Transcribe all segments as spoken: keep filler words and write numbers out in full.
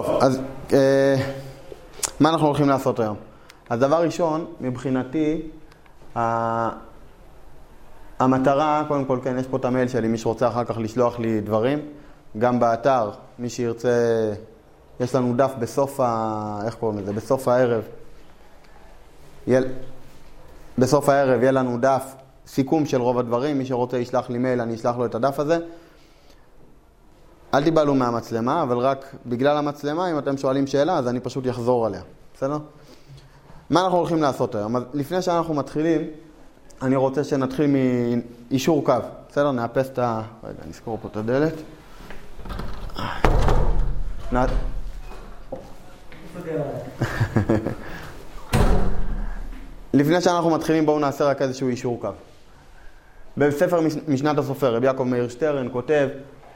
טוב, אז אה, מה אנחנו הולכים לעשות היום? אז דבר ראשון, מבחינתי, ה... המטרה, קודם כל, כן, יש פה את המייל שלי, מי שרוצה אחר כך לשלוח לי דברים, גם באתר, מי שירצה, יש לנו דף בסוף ה... איך קוראים לזה? בסוף הערב. יל... בסוף הערב יהיה לנו דף סיכום של רוב הדברים, מי שרוצה ישלח לי מייל, אני אשלח לו את הדף הזה. אל תיבלו מהמצלמה, אבל רק בגלל המצלמה, אם אתם שואלים שאלה, אז אני פשוט יחזור עליה. בסדר? מה אנחנו הולכים לעשות היום? אז לפני שאנחנו מתחילים, אני רוצה שנתחיל מאישור קו. בסדר? נאפס את ה... רגע, נזכור פה את הדלת. נ... לפני שאנחנו מתחילים, בואו נעשה רק איזשהו אישור קו. בספר משנת הסופר, רבי יעקב מאיר שטרן כותב,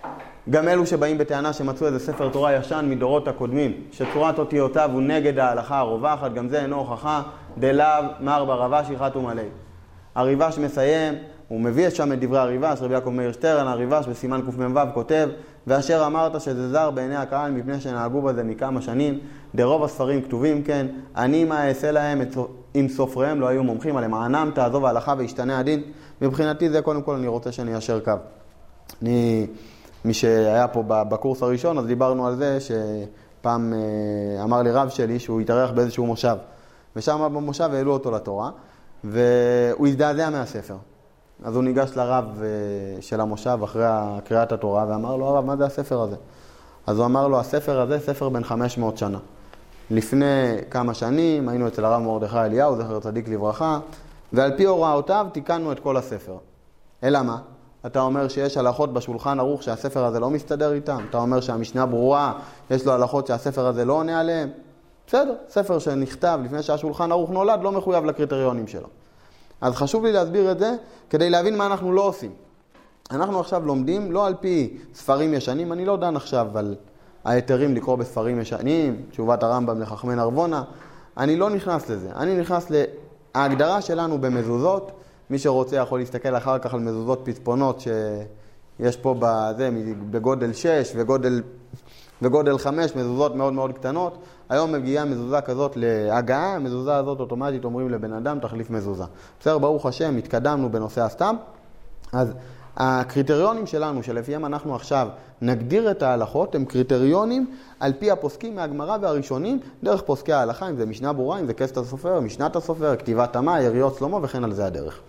גם אלו שבאים בטענה שמצאו איזה ספר תורה ישן מדורות הקודמים, שצורת אותיותיו הוא נגד ההלכה הרווחת, גם זה אינו הוכחה, דלאו מר ברבש יחתום עלי. הריבש מסיים, הוא מביא שם את דברי הריבש, רבי יעקב מאיר שטרן, הריבש בסימן קמ"ו כותב, ואשר אמרת שזה זר בעיני הקהל מפני שנהגו בזה מכמה שנים, דרוב הספרים כתובים כן, אני מה אעשה להם אם סופריהם לא היו מומחים, על למענם תעזוב ההלכה וישתנה הדין. מבחינתי זה קודם כל אני רוצה שאני אשר קו. אני... מי שהיה פה בקורס הראשון, אז דיברנו על זה שפעם אמר לי רב שלי שהוא התארח באיזשהו מושב. ושם במושב העלו אותו לתורה, והוא הזדעזע מהספר. אז הוא ניגש לרב של המושב אחרי קריאת התורה, ואמר לו, הרב, מה זה הספר הזה? אז הוא אמר לו, הספר הזה ספר בן חמש מאות שנה. לפני כמה שנים היינו אצל הרב מרדכי אליהו, זכר צדיק לברכה, ועל פי הוראותיו תיקנו את כל הספר. אלא מה? אתה אומר שיש הלכות בשולחן ערוך שהספר הזה לא מסתדר איתם. אתה אומר שהמשנה ברורה, יש לו הלכות שהספר הזה לא עונה עליהם. בסדר, ספר שנכתב לפני שהשולחן ערוך נולד לא מחויב לקריטריונים שלו. אז חשוב לי להסביר את זה כדי להבין מה אנחנו לא עושים. אנחנו עכשיו לומדים לא על פי ספרים ישנים, אני לא דן עכשיו על היתרים לקרוא בספרים ישנים, תשובת הרמב"ם לחכמי נרבונה, אני לא נכנס לזה. אני נכנס להגדרה שלנו במזוזות, מי שרוצה יכול להסתכל אחר כך על מזוזות פצפונות שיש פה בזה, בגודל שש וגודל, וגודל חמש, מזוזות מאוד מאוד קטנות. היום מגיעה מזוזה כזאת להגעה, המזוזה הזאת אוטומטית אומרים לבן אדם תחליף מזוזה. בסדר, ברוך השם, התקדמנו בנושא הסתם. אז הקריטריונים שלנו, שלפיהם אנחנו עכשיו נגדיר את ההלכות, הם קריטריונים על פי הפוסקים מהגמרא והראשונים, דרך פוסקי ההלכה, אם זה משנה ברורה, אם זה כסת הסופר, משנת הסופר, כתיבת תמה, יריות שלמה וכן על זה הדרך.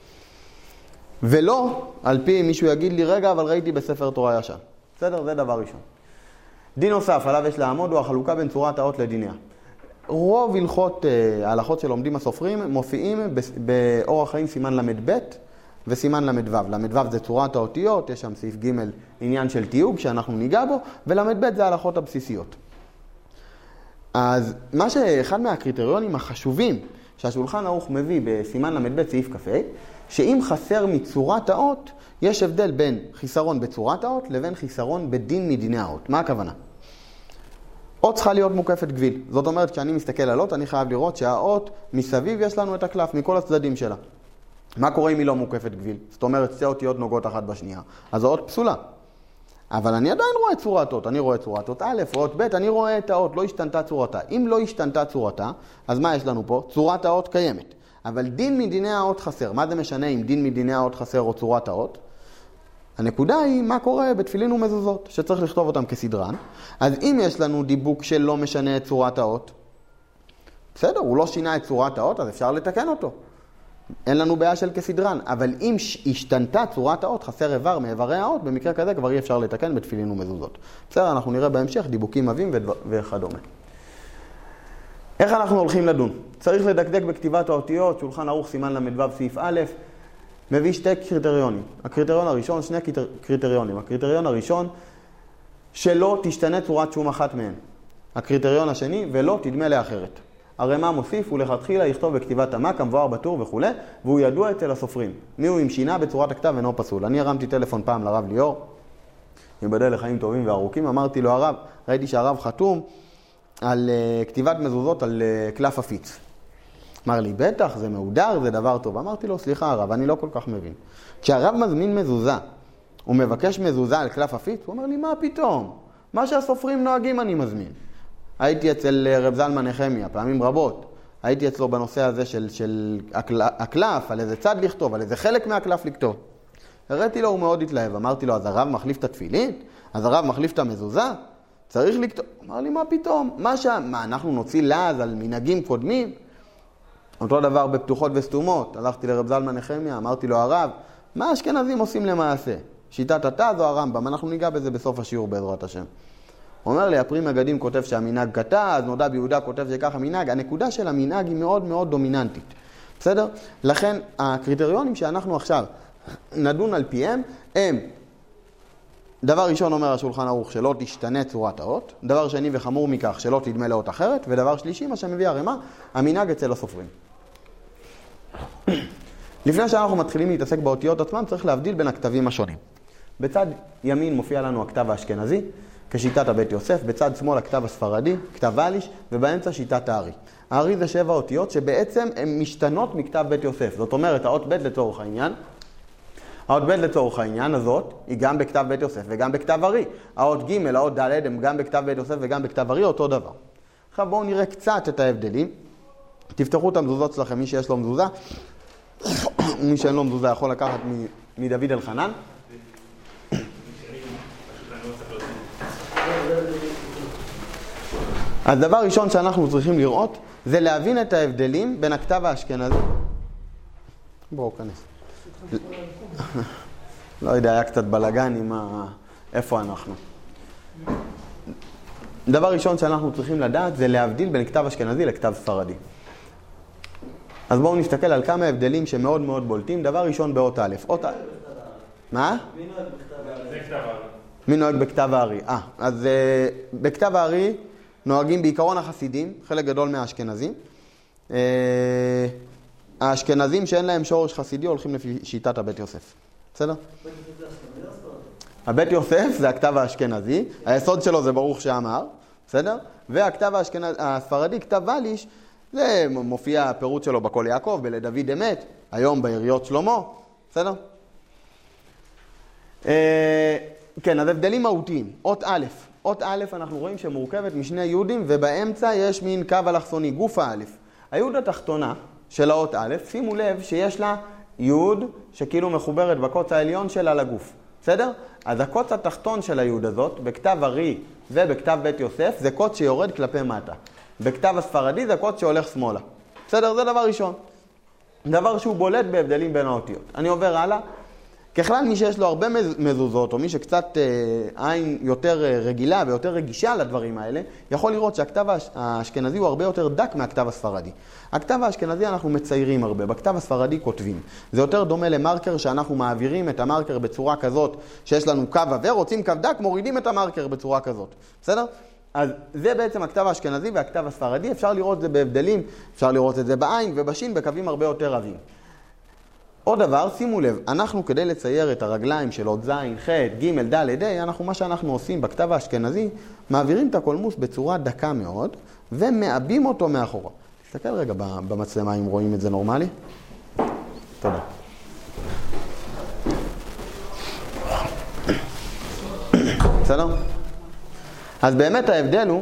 ולא על פי מישהו יגיד לי, רגע, אבל ראיתי בספר תורה ישן. בסדר, זה דבר ראשון. דין נוסף, עליו יש לעמוד, הוא החלוקה בין צורת האות לדיניה. רוב הלכות, ההלכות שלומדים הסופרים מופיעים באורח חיים סימן למד ב' וסימן למד ו'. למד ו' זה צורת האותיות, יש שם סעיף ג' עניין של תיוג שאנחנו ניגע בו, ולמד ב' זה ההלכות הבסיסיות. אז מה שאחד מהקריטריונים החשובים שהשולחן ערוך מביא בסימן למד ב' סעיף כ"ה, שאם חסר מצורת האות, יש הבדל בין חיסרון בצורת האות לבין חיסרון בדין מדיני האות. מה הכוונה? אות צריכה להיות מוקפת גביל. זאת אומרת, כשאני מסתכל על אות, אני חייב לראות שהאות מסביב יש לנו את הקלף מכל הצדדים שלה. מה קורה אם היא לא מוקפת גביל? זאת אומרת, שתי אותיות נוגעות אחת בשנייה. אז האות פסולה. אבל אני עדיין רואה את צורת אות. אני רואה את צורת אות א', אות ב', אני רואה את האות, לא השתנתה צורתה. אם לא השתנתה צורתה, אז מה יש לנו פה? צורת האות קיימת. אבל דין מדיני האות חסר. מה זה משנה אם דין מדיני האות חסר או צורת האות? הנקודה היא מה קורה בתפילין ומזוזות, שצריך לכתוב אותם כסדרן. אז אם יש לנו דיבוק שלא משנה את צורת האות, בסדר, הוא לא שינה את צורת האות, אז אפשר לתקן אותו. אין לנו בעיה של כסדרן. אבל אם השתנתה צורת האות, חסר איבר מאיברי האות, במקרה כזה כבר אי אפשר לתקן בתפילין ומזוזות. בסדר, אנחנו נראה בהמשך דיבוקים עבים וכדומה. איך אנחנו הולכים לדון? צריך לדקדק בכתיבת האותיות, שולחן ערוך סימן למד ו' סעיף א', מביא שתי קריטריונים. הקריטריון הראשון, שני קריטריונים. הקריטריון הראשון, שלא תשתנה צורת שום אחת מהן. הקריטריון השני, ולא תדמה לאחרת. הרי מה מוסיף? הוא לכתחילה יכתוב בכתיבת תמה, כמבואר בטור וכו', והוא ידוע אצל הסופרים. מי הוא עם שינה בצורת הכתב אינו פסול. אני הרמתי טלפון פעם לרב ליאור, ייבדל לחיים טובים וארוכים, אמרתי לו הרב, ראיתי שהרב חתום על uh, כתיבת מזוזות על uh, קלף אפיץ. אמר לי, בטח, זה מהודר, זה דבר טוב. אמרתי לו, סליחה הרב, אני לא כל כך מבין. כשהרב מזמין מזוזה, הוא מבקש מזוזה על קלף אפיץ, הוא אומר לי, מה פתאום? מה שהסופרים נוהגים אני מזמין. הייתי אצל רב זלמן נחמיה, פעמים רבות. הייתי אצלו בנושא הזה של, של הקלף, על איזה צד לכתוב, על איזה חלק מהקלף לכתוב. הראיתי לו, הוא מאוד התלהב. אמרתי לו, אז הרב מחליף את התפילין? אז הרב מחליף את המזוזה? צריך לכתוב. אמר לי, מה פתאום? מה שם? מה, אנחנו נוציא לעז על מנהגים קודמים? אותו דבר בפתוחות וסתומות. הלכתי לרב זלמן נחמיה, אמרתי לו, הרב, מה האשכנזים עושים למעשה? שיטת התז או הרמב"ם? אנחנו ניגע בזה בסוף השיעור בעזרת השם. הוא אומר לי, הפרי מגדים כותב שהמנהג קטע, נודע ביהודה כותב שככה מנהג. הנקודה של המנהג היא מאוד מאוד דומיננטית. בסדר? לכן, הקריטריונים שאנחנו עכשיו נדון על פיהם, הם, דבר ראשון אומר השולחן ערוך שלא תשתנה צורת האות, דבר שני וחמור מכך שלא תדמה לאות אחרת, ודבר שלישי, מה שמביא הרמה, המנהג אצל הסופרים. לפני שאנחנו מתחילים להתעסק באותיות עצמם, צריך להבדיל בין הכתבים השונים. בצד ימין מופיע לנו הכתב האשכנזי, כשיטת הבית יוסף, בצד שמאל הכתב הספרדי, כתב ואליש, ובאמצע שיטת הארי. הארי זה שבע אותיות שבעצם הן משתנות מכתב בית יוסף. זאת אומרת, האות ב' לצורך העניין, האות ב' לצורך העניין הזאת היא גם בכתב בית יוסף וגם בכתב הארי. האות ג', האות ד' הם גם בכתב בית יוסף וגם בכתב הארי, אותו דבר. עכשיו בואו נראה קצת את ההבדלים. תפתחו את המזוזות שלכם, מי שיש לו מזוזה, מי שאין לו מזוזה יכול לקחת מדוד אלחנן. אז דבר ראשון שאנחנו צריכים לראות זה להבין את ההבדלים בין הכתב האשכנזי. בואו כנס. לא יודע, היה קצת בלגן עם ה... איפה אנחנו. דבר ראשון שאנחנו צריכים לדעת זה להבדיל בין כתב אשכנזי לכתב ספרדי. אז בואו נסתכל על כמה הבדלים שמאוד מאוד בולטים. דבר ראשון באות א', אות א'. מה? מי נוהג בכתב הארי? זה כתב הארי. מי נוהג בכתב הארי? אה, אז uh, בכתב הארי נוהגים בעיקרון החסידים, חלק גדול מהאשכנזים. Uh, האשכנזים שאין להם שורש חסידי הולכים לפי שיטת הבית יוסף. בסדר? הבית יוסף זה הכתב האשכנזי, היסוד שלו זה ברוך שאמר, בסדר? והכתב האשכנז... הספרדי, כתב ואליש, זה מופיע הפירוט שלו בכל יעקב, בלדוד אמת, היום בעיריות שלמה, בסדר? אה, כן, אז הבדלים מהותיים. אות א', אות א' אנחנו רואים שמורכבת משני יהודים, ובאמצע יש מין קו אלכסוני, גוף א'. היוד התחתונה של האות א', שימו לב שיש לה יוד שכאילו מחוברת בקוץ העליון שלה לגוף. בסדר? אז הקוץ התחתון של היוד הזאת, בכתב הארי ובכתב בית יוסף, זה קוץ שיורד כלפי מטה. בכתב הספרדי זה קוץ שהולך שמאלה. בסדר? זה דבר ראשון. דבר שהוא בולט בהבדלים בין האותיות. אני עובר הלאה. ככלל מי שיש לו הרבה מזוזות, או מי שקצת אה, עין יותר אה, רגילה ויותר רגישה לדברים האלה, יכול לראות שהכתב האשכנזי הוא הרבה יותר דק מהכתב הספרדי. הכתב האשכנזי אנחנו מציירים הרבה, בכתב הספרדי כותבים. זה יותר דומה למרקר שאנחנו מעבירים את המרקר בצורה כזאת, שיש לנו קו עבר, רוצים קו דק, מורידים את המרקר בצורה כזאת. בסדר? אז זה בעצם הכתב האשכנזי והכתב הספרדי, אפשר לראות את זה בהבדלים, אפשר לראות את זה בעין ובשין בקווים הרבה יותר רבים. עוד דבר, שימו לב, אנחנו כדי לצייר את הרגליים של עוד זין, ח', ג', ד', ה', אנחנו מה שאנחנו עושים בכתב האשכנזי, מעבירים את הקולמוס בצורה דקה מאוד, ומאבים אותו מאחורה. תסתכל רגע במצלמה אם רואים את זה נורמלי. תודה. בסדר? אז באמת ההבדל הוא,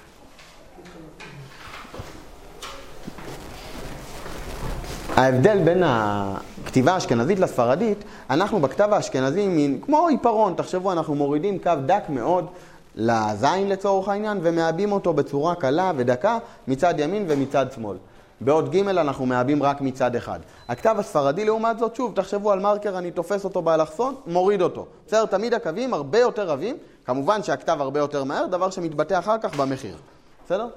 ההבדל בין הכתיבה האשכנזית לספרדית, אנחנו בכתב האשכנזי, מין, כמו עיפרון, תחשבו, אנחנו מורידים קו דק מאוד לזין לצורך העניין, ומאבים אותו בצורה קלה ודקה מצד ימין ומצד שמאל. בעוד ג' אנחנו מאבים רק מצד אחד. הכתב הספרדי לעומת זאת, שוב, תחשבו על מרקר, אני תופס אותו באלכסון, מוריד אותו. בסדר, תמיד הקווים הרבה יותר רבים, כמובן שהכתב הרבה יותר מהר, דבר שמתבטא אחר כך במחיר. בסדר?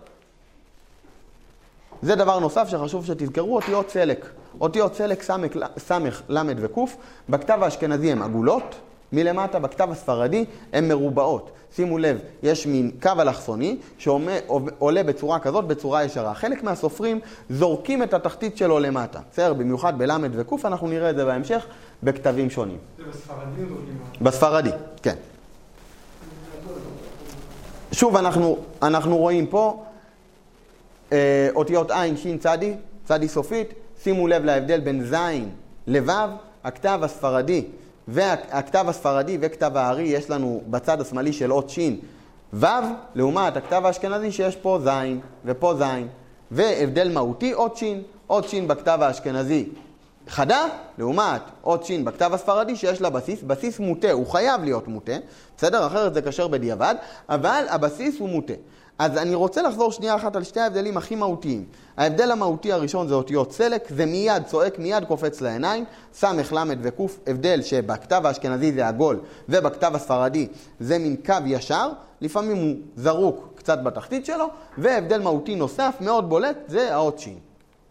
זה דבר נוסף שחשוב שתזכרו, אותיות סלק. אותיות סלק סמך, סמך, למד וקוף, בכתב האשכנזי הם עגולות, מלמטה בכתב הספרדי הם מרובעות. שימו לב, יש מין קו אלכסוני שעולה בצורה כזאת, בצורה ישרה. חלק מהסופרים זורקים את התחתית שלו למטה. בסדר, במיוחד בלמד וקוף, אנחנו נראה את זה בהמשך בכתבים שונים. זה בספרדי או בלמטה? בספרדי, כן. שוב, אנחנו, אנחנו רואים פה אה, אותיות עין, שין, צדי, צדי סופית. שימו לב להבדל בין זין לבב, הכתב הספרדי והכתב הספרדי וכתב הארי, יש לנו בצד השמאלי של אות שין ו' לעומת הכתב האשכנזי שיש פה זין ופה זין. והבדל מהותי עוד שין, עוד שין בכתב האשכנזי חדה, לעומת עוד שין בכתב הספרדי שיש לה בסיס, בסיס מוטה, הוא חייב להיות מוטה, בסדר? אחרת זה קשר בדיעבד, אבל הבסיס הוא מוטה. אז אני רוצה לחזור שנייה אחת על שתי ההבדלים הכי מהותיים. ההבדל המהותי הראשון זה אותיות סלק, זה מיד צועק, מיד קופץ לעיניים, סמך, למד וקוף, הבדל שבכתב האשכנזי זה עגול, ובכתב הספרדי זה מין קו ישר, לפעמים הוא זרוק קצת בתחתית שלו, והבדל מהותי נוסף מאוד בולט זה האות שין.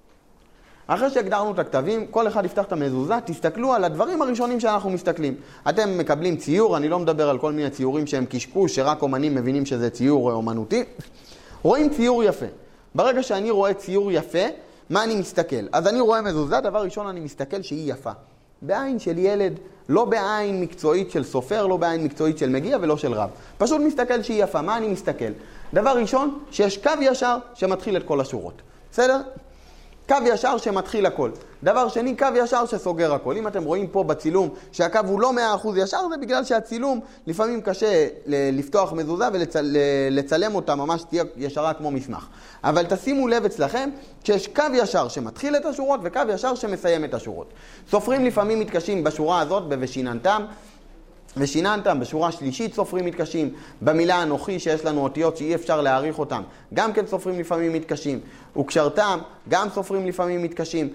אחרי שהגדרנו את הכתבים, כל אחד יפתח את המזוזה, תסתכלו על הדברים הראשונים שאנחנו מסתכלים. אתם מקבלים ציור, אני לא מדבר על כל מיני ציורים שהם קשקוש, שרק אומנים מבינים שזה ציור אומנותי. רואים ציור יפה. ברגע שאני רואה ציור יפה, מה אני מסתכל? אז אני רואה מזוזה, דבר ראשון אני מסתכל שהיא יפה. בעין של ילד, לא בעין מקצועית של סופר, לא בעין מקצועית של מגיע ולא של רב. פשוט מסתכל שהיא יפה. מה אני מסתכל? דבר ראשון, שיש קו ישר שמתחיל את כל השורות. בסדר? קו ישר שמתחיל הכל. דבר שני, קו ישר שסוגר הכל. אם אתם רואים פה בצילום שהקו הוא לא מאה אחוז ישר, זה בגלל שהצילום לפעמים קשה לפתוח מזוזה ולצלם אותה ממש תהיה ישרה כמו מסמך. אבל תשימו לב אצלכם שיש קו ישר שמתחיל את השורות וקו ישר שמסיים את השורות. סופרים לפעמים מתקשים בשורה הזאת ב"ושיננתם", ושיננתם, בשורה שלישית סופרים מתקשים, במילה אנוכי שיש לנו אותיות שאי אפשר להעריך אותם, גם כן סופרים לפעמים מתקשים, וקשרתם, גם סופרים לפעמים מתקשים,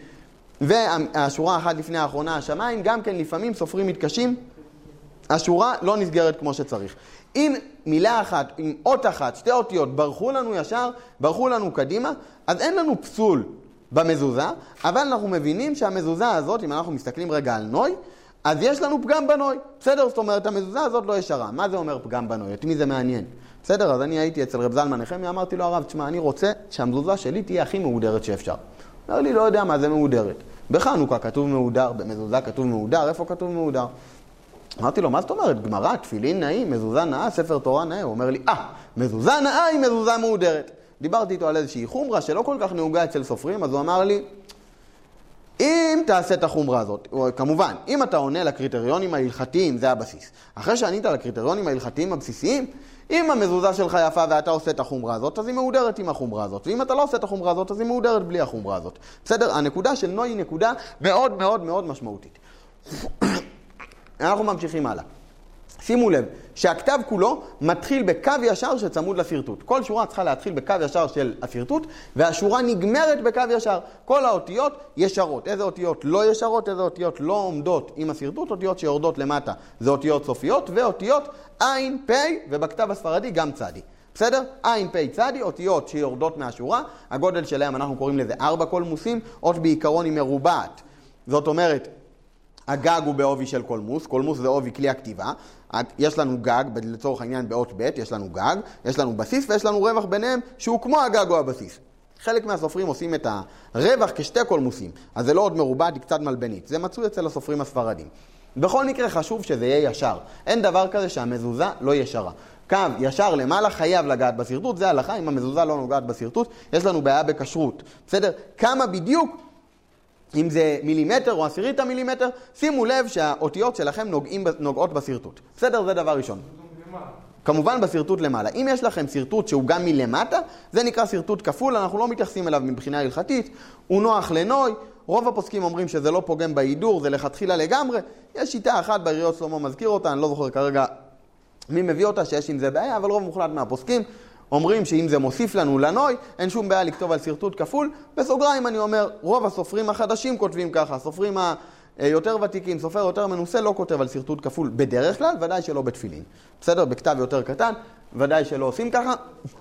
והשורה אחת לפני האחרונה, השמיים, גם כן לפעמים סופרים מתקשים, השורה לא נסגרת כמו שצריך. אם מילה אחת, אם אות אחת, שתי אותיות ברחו לנו ישר, ברחו לנו קדימה, אז אין לנו פסול במזוזה, אבל אנחנו מבינים שהמזוזה הזאת, אם אנחנו מסתכלים רגע על נוי, אז יש לנו פגם בנוי. בסדר? זאת אומרת, המזוזה הזאת לא ישרה. מה זה אומר פגם בנוי? את מי זה מעניין? בסדר? אז אני הייתי אצל רב זלמן נחמיה, אמרתי לו, הרב, תשמע, אני רוצה שהמזוזה שלי תהיה הכי מהודרת שאפשר. אמר לי, לא יודע מה זה מהודרת. בחנוכה כתוב מהודר, במזוזה כתוב מהודר, איפה כתוב מהודר? אמרתי לו, מה זאת אומרת? גמרא, תפילין נאים, מזוזה נאה, ספר תורה נאה. הוא אומר לי, אה, מזוזה נאה היא מזוזה מהודרת. דיברתי איתו על איזושהי חומרה שלא כל כך נהוגה אצל סופרים, אז הוא אמר לי, אם תעשה את החומרה הזאת, כמובן, אם אתה עונה לקריטריונים ההלכתיים, זה הבסיס. אחרי שענית לקריטריונים ההלכתיים הבסיסיים, אם המזוזה שלך יפה ואתה עושה את החומרה הזאת, אז היא מהודרת עם החומרה הזאת. ואם אתה לא עושה את החומרה הזאת, אז היא מהודרת בלי החומרה הזאת. בסדר? הנקודה של נוי היא נקודה מאוד מאוד מאוד משמעותית. אנחנו ממשיכים הלאה. שימו לב שהכתב כולו מתחיל בקו ישר שצמוד לשרטוט. כל שורה צריכה להתחיל בקו ישר של השרטוט, והשורה נגמרת בקו ישר. כל האותיות ישרות. איזה אותיות לא ישרות, איזה אותיות לא עומדות עם השרטוט, אותיות שיורדות למטה. זה אותיות סופיות, ואותיות עין, פ' ובכתב הספרדי גם צדי. בסדר? עין, פ', צדי, אותיות שיורדות מהשורה. הגודל שלהם אנחנו קוראים לזה ארבע קולמוסים. אות בעיקרון היא מרובעת. זאת אומרת, הגג הוא בעובי של קולמוס, קולמוס זה עובי כלי הכתיבה, יש לנו גג, לצורך העניין באות ב', יש לנו גג, יש לנו בסיס ויש לנו רווח ביניהם שהוא כמו הגג או הבסיס. חלק מהסופרים עושים את הרווח כשתי קולמוסים, אז זה לא עוד מרובע, היא קצת מלבנית, זה מצוי אצל הסופרים הספרדים. בכל מקרה חשוב שזה יהיה ישר, אין דבר כזה שהמזוזה לא ישרה. קו ישר למעלה חייב לגעת בסרטוט, זה הלכה, אם המזוזה לא נוגעת בסרטוט, יש לנו בעיה בכשרות. בסדר? כמה בדיוק? אם זה מילימטר או עשירית המילימטר, שימו לב שהאותיות שלכם נוגעים, נוגעות בסרטוט. בסדר? זה דבר ראשון. כמובן בסרטוט למעלה. אם יש לכם סרטוט שהוא גם מלמטה, זה נקרא סרטוט כפול, אנחנו לא מתייחסים אליו מבחינה הלכתית, הוא נוח לנוי, רוב הפוסקים אומרים שזה לא פוגם בהידור, זה לכתחילה לגמרי. יש שיטה אחת בעיריות שלמה מזכיר אותה, אני לא זוכר כרגע מי מביא אותה שיש עם זה בעיה, אבל רוב מוחלט מהפוסקים אומרים שאם זה מוסיף לנו לנוי, אין שום בעיה לכתוב על סרטוט כפול. בסוגריים אני אומר, רוב הסופרים החדשים כותבים ככה, הסופרים היותר ותיקים, סופר יותר מנוסה לא כותב על סרטוט כפול בדרך כלל, ודאי שלא בתפילין. בסדר? בכתב יותר קטן, ודאי שלא עושים ככה.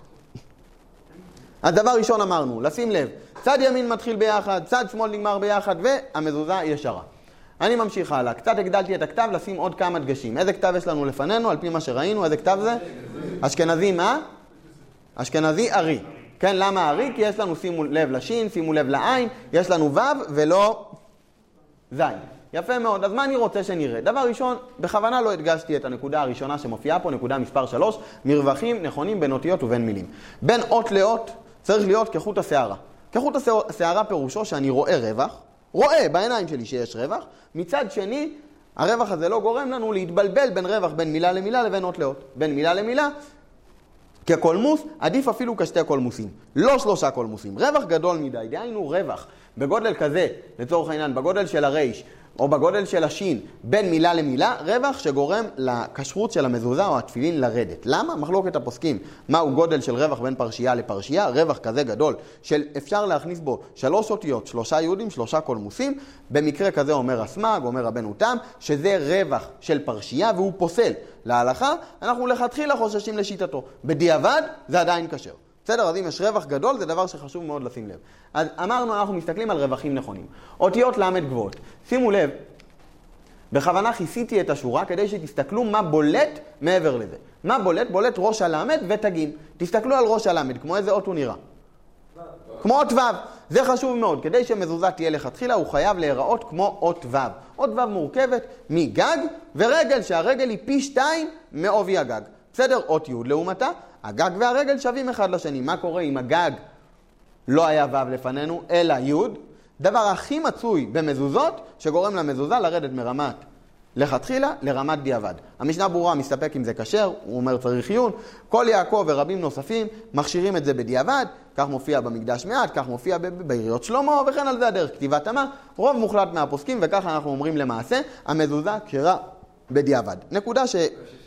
הדבר ראשון אמרנו, לשים לב, צד ימין מתחיל ביחד, צד שמאל נגמר ביחד, והמזוזה ישרה. אני ממשיך הלאה, קצת הגדלתי את הכתב, לשים עוד כמה דגשים. איזה כתב יש לנו לפנינו, על פי מה שראינו, איזה כתב זה? אשכנזי מה? אשכנזי ארי. כן, למה ארי? כי יש לנו, שימו לב לשין, שימו לב לעין, יש לנו ו' ולא זין. יפה מאוד. אז מה אני רוצה שנראה? דבר ראשון, בכוונה לא הדגשתי את הנקודה הראשונה שמופיעה פה, נקודה מספר שלוש, מרווחים נכונים בין אותיות ובין מילים. בין אות לאות צריך להיות כחוט השערה. כחוט השערה פירושו שאני רואה רווח, רואה בעיניים שלי שיש רווח, מצד שני, הרווח הזה לא גורם לנו להתבלבל בין רווח בין מילה למילה לבין אות לאות. בין מילה למילה, כקולמוס, עדיף אפילו כשתי קולמוסים, לא שלושה קולמוסים. רווח גדול מדי, דהיינו רווח בגודל כזה, לצורך העניין, בגודל של הרייש, או בגודל של השין, בין מילה למילה, רווח שגורם לכשרות של המזוזה או התפילין לרדת. למה? מחלוקת הפוסקים. מהו גודל של רווח בין פרשייה לפרשייה? רווח כזה גדול, של אפשר להכניס בו שלוש אותיות, שלושה יהודים, שלושה קולמוסים. במקרה כזה אומר הסמ"ג, אומר רבנו תם, שזה רווח של פרשייה והוא פוסל. להלכה, אנחנו לכתחילה חוששים לשיטתו. בדיעבד, זה עדיין כשר. בסדר, אז אם יש רווח גדול, זה דבר שחשוב מאוד לשים לב. אז אמרנו, אנחנו מסתכלים על רווחים נכונים. אותיות למד גבוהות. שימו לב, בכוונה כיסיתי את השורה כדי שתסתכלו מה בולט מעבר לזה. מה בולט? בולט ראש הלמד ותגין. תסתכלו על ראש הלמד, כמו איזה אות הוא נראה. כמו אות ו'. זה חשוב מאוד. כדי שמזוזה תהיה לכתחילה, הוא חייב להיראות כמו אות ו'. אות ו' מורכבת מגג ורגל, שהרגל היא פי שתיים מעובי הגג. בסדר? אות י' לעומתה. הגג והרגל שווים אחד לשני. מה קורה אם הגג לא היה ו' לפנינו, אלא י'? דבר הכי מצוי במזוזות שגורם למזוזה לרדת מרמת לכתחילה לרמת דיעבד. המשנה ברורה מסתפק אם זה כשר, הוא אומר צריך עיון. כל יעקב ורבים נוספים מכשירים את זה בדיעבד, כך מופיע במקדש מעט, כך מופיע בעיריות שלמה, וכן על זה הדרך כתיבת תמה. רוב מוחלט מהפוסקים, וככה אנחנו אומרים למעשה, המזוזה כשרה בדיעבד. נקודה ש...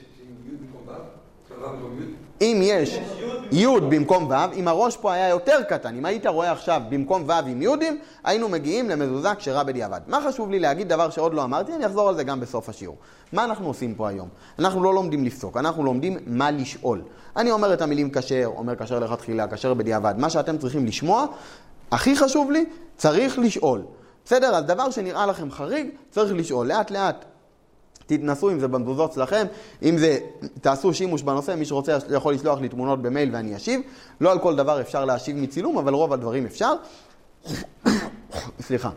אם יש י' במקום ו', אם הראש פה היה יותר קטן, אם היית רואה עכשיו במקום ו' עם י', היינו מגיעים למזוזה כשרה בדיעבד. מה חשוב לי להגיד? דבר שעוד לא אמרתי, אני אחזור על זה גם בסוף השיעור. מה אנחנו עושים פה היום? אנחנו לא לומדים לפסוק, אנחנו לומדים מה לשאול. אני אומר את המילים כשר, אומר כשר לכתחילה, כשר בדיעבד. מה שאתם צריכים לשמוע, הכי חשוב לי, צריך לשאול. בסדר? אז דבר שנראה לכם חריג, צריך לשאול. לאט לאט. תתנסו אם זה במזוזות שלכם, אם זה תעשו שימוש בנושא, מי שרוצה יכול לשלוח לי תמונות במייל ואני אשיב. לא על כל דבר אפשר להשיב מצילום, אבל רוב הדברים אפשר. סליחה.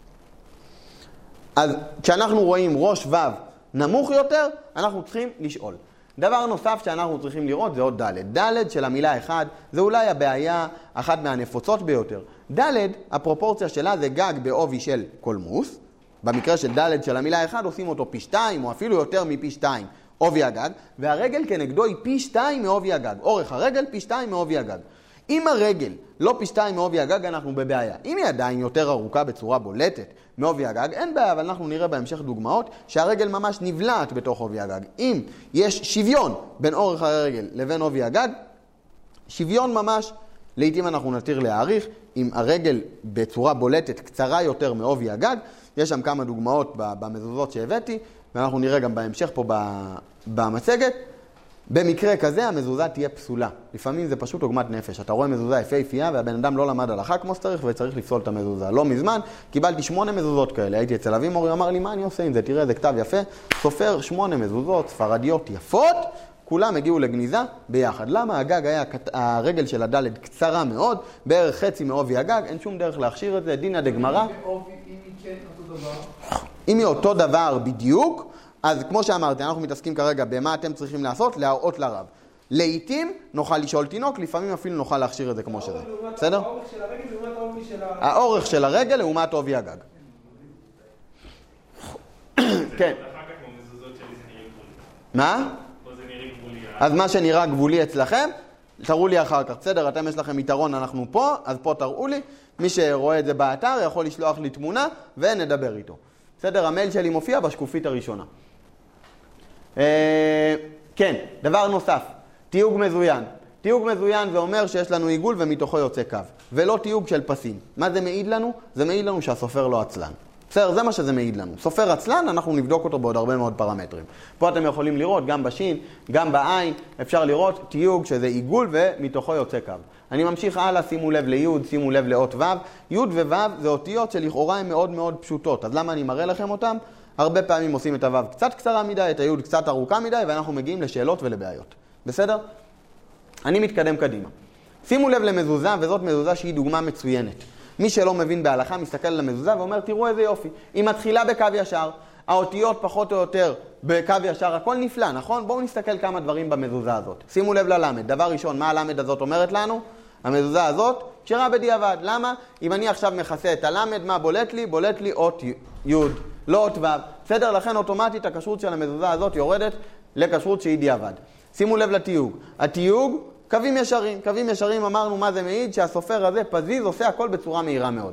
אז כשאנחנו רואים ראש ו' נמוך יותר, אנחנו צריכים לשאול. דבר נוסף שאנחנו צריכים לראות זה עוד ד'. ד' של המילה אחד, זה אולי הבעיה אחת מהנפוצות ביותר. ד', הפרופורציה שלה זה גג בעובי של קולמוס. במקרה של ד' של המילה אחד עושים אותו פי שתיים או אפילו יותר מפי שתיים עובי הגג, והרגל כנגדו היא פי שתיים מעובי הגג. אורך הרגל פי שתיים מעובי הגג. אם הרגל לא פי שתיים מעובי הגג, אנחנו בבעיה. אם היא עדיין יותר ארוכה בצורה בולטת מעובי הגג, אין בעיה, אבל אנחנו נראה בהמשך דוגמאות שהרגל ממש נבלעת בתוך עובי הגג. אם יש שוויון בין אורך הרגל לבין עובי הגג, שוויון ממש, לעתים אנחנו נתיר להעריך, אם הרגל בצורה בולטת קצרה יותר מעובי הגג, יש שם כמה דוגמאות במזוזות שהבאתי, ואנחנו נראה גם בהמשך פה במצגת. במקרה כזה המזוזה תהיה פסולה. לפעמים זה פשוט עוגמת נפש. אתה רואה מזוזה יפהפייה והבן אדם לא למד הלכה כמו שצריך וצריך לפסול את המזוזה. לא מזמן קיבלתי שמונה מזוזות כאלה. הייתי אצל אבי מורי, אמר לי מה אני עושה עם זה? תראה, זה כתב יפה. סופר שמונה מזוזות ספרדיות יפות, כולם הגיעו לגניזה ביחד. למה? הגג היה, הרגל של הדלת קצרה מאוד, בערך חצי מעובי הגג, אין שום דרך להכשיר את זה, דינא דגמרא. אם היא אותו דבר בדיוק, אז כמו שאמרתי, אנחנו מתעסקים כרגע במה אתם צריכים לעשות, להראות לרב. לעתים נוכל לשאול תינוק, לפעמים אפילו נוכל להכשיר את זה כמו שזה. בסדר? האורך של הרגל לעומת העובי של ה... האורך של הרגל לעומת עובי הגג. כן. מה? אז מה שנראה גבולי אצלכם, תראו לי אחר כך. בסדר, אתם יש לכם יתרון, אנחנו פה, אז פה תראו לי. מי שרואה את זה באתר יכול לשלוח לי תמונה ונדבר איתו. בסדר, המייל שלי מופיע בשקופית הראשונה. כן, דבר נוסף, תיוג מזוין. תיוג מזוין זה אומר שיש לנו עיגול ומתוכו יוצא קו, ולא תיוג של פסים. מה זה מעיד לנו? זה מעיד לנו שהסופר לא עצלן. בסדר, זה מה שזה מעיד לנו. סופר עצלן, אנחנו נבדוק אותו בעוד הרבה מאוד פרמטרים. פה אתם יכולים לראות, גם בשין, גם בעין, אפשר לראות תיוג שזה עיגול ומתוכו יוצא קו. אני ממשיך הלאה, שימו לב ליוד, שימו לב לאות ו'. יוד וו' זה אותיות שלכאורה הן מאוד מאוד פשוטות. אז למה אני מראה לכם אותם? הרבה פעמים עושים את הו' קצת קצרה מדי, את היוד קצת ארוכה מדי, ואנחנו מגיעים לשאלות ולבעיות. בסדר? אני מתקדם קדימה. שימו לב למזוזה, וזאת מזוזה שהיא דוגמה מצוינת. מי שלא מבין בהלכה מסתכל על המזוזה ואומר, תראו איזה יופי. היא מתחילה בקו ישר, האותיות פחות או יותר בקו ישר, הכל נפלא, נכון? בואו נסתכל כמה דברים במזוזה הזאת. שימו לב ללמד. דבר ראשון, מה הלמד הזאת אומרת לנו? המזוזה הזאת כשרה בדיעבד. למה? אם אני עכשיו מכסה את הלמד, מה בולט לי? בולט לי אות י', לא אות ו'. בסדר? לכן אוטומטית הכשרות של המזוזה הזאת יורדת לכשרות שהיא דיעבד. שימו לב לתיוג. התיוג קווים ישרים. קווים ישרים אמרנו מה זה מעיד? שהסופר הזה פזיז עושה הכל בצורה מהירה מאוד.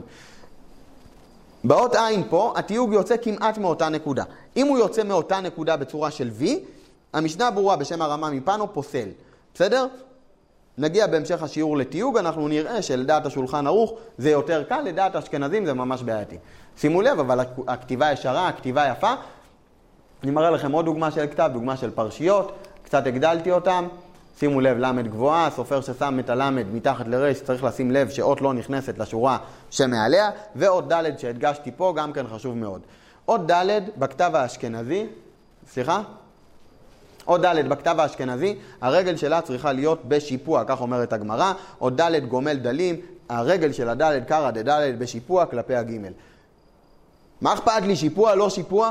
באות עין פה, התיוג יוצא כמעט מאותה נקודה. אם הוא יוצא מאותה נקודה בצורה של V, המשנה ברורה בשם הרמה מפנו פוסל. בסדר? נגיע בהמשך השיעור לתיוג, אנחנו נראה שלדעת השולחן ערוך זה יותר קל, לדעת האשכנזים זה ממש בעייתי. שימו לב, אבל הכתיבה ישרה, הכתיבה יפה. אני מראה לכם עוד דוגמה של כתב, דוגמה של פרשיות, קצת הגדלתי אותם. שימו לב, למד גבוהה, סופר ששם את הלמד מתחת לרש, צריך לשים לב שאות לא נכנסת לשורה שמעליה, ועוד ד' שהדגשתי פה, גם כן חשוב מאוד. עוד ד' בכתב האשכנזי, סליחה? עוד ד' בכתב האשכנזי, הרגל שלה צריכה להיות בשיפוע, כך אומרת הגמרא, עוד ד' גומל דלים, הרגל של הד' קרא דד' בשיפוע כלפי הגימל. מה אכפת לי, שיפוע לא שיפוע?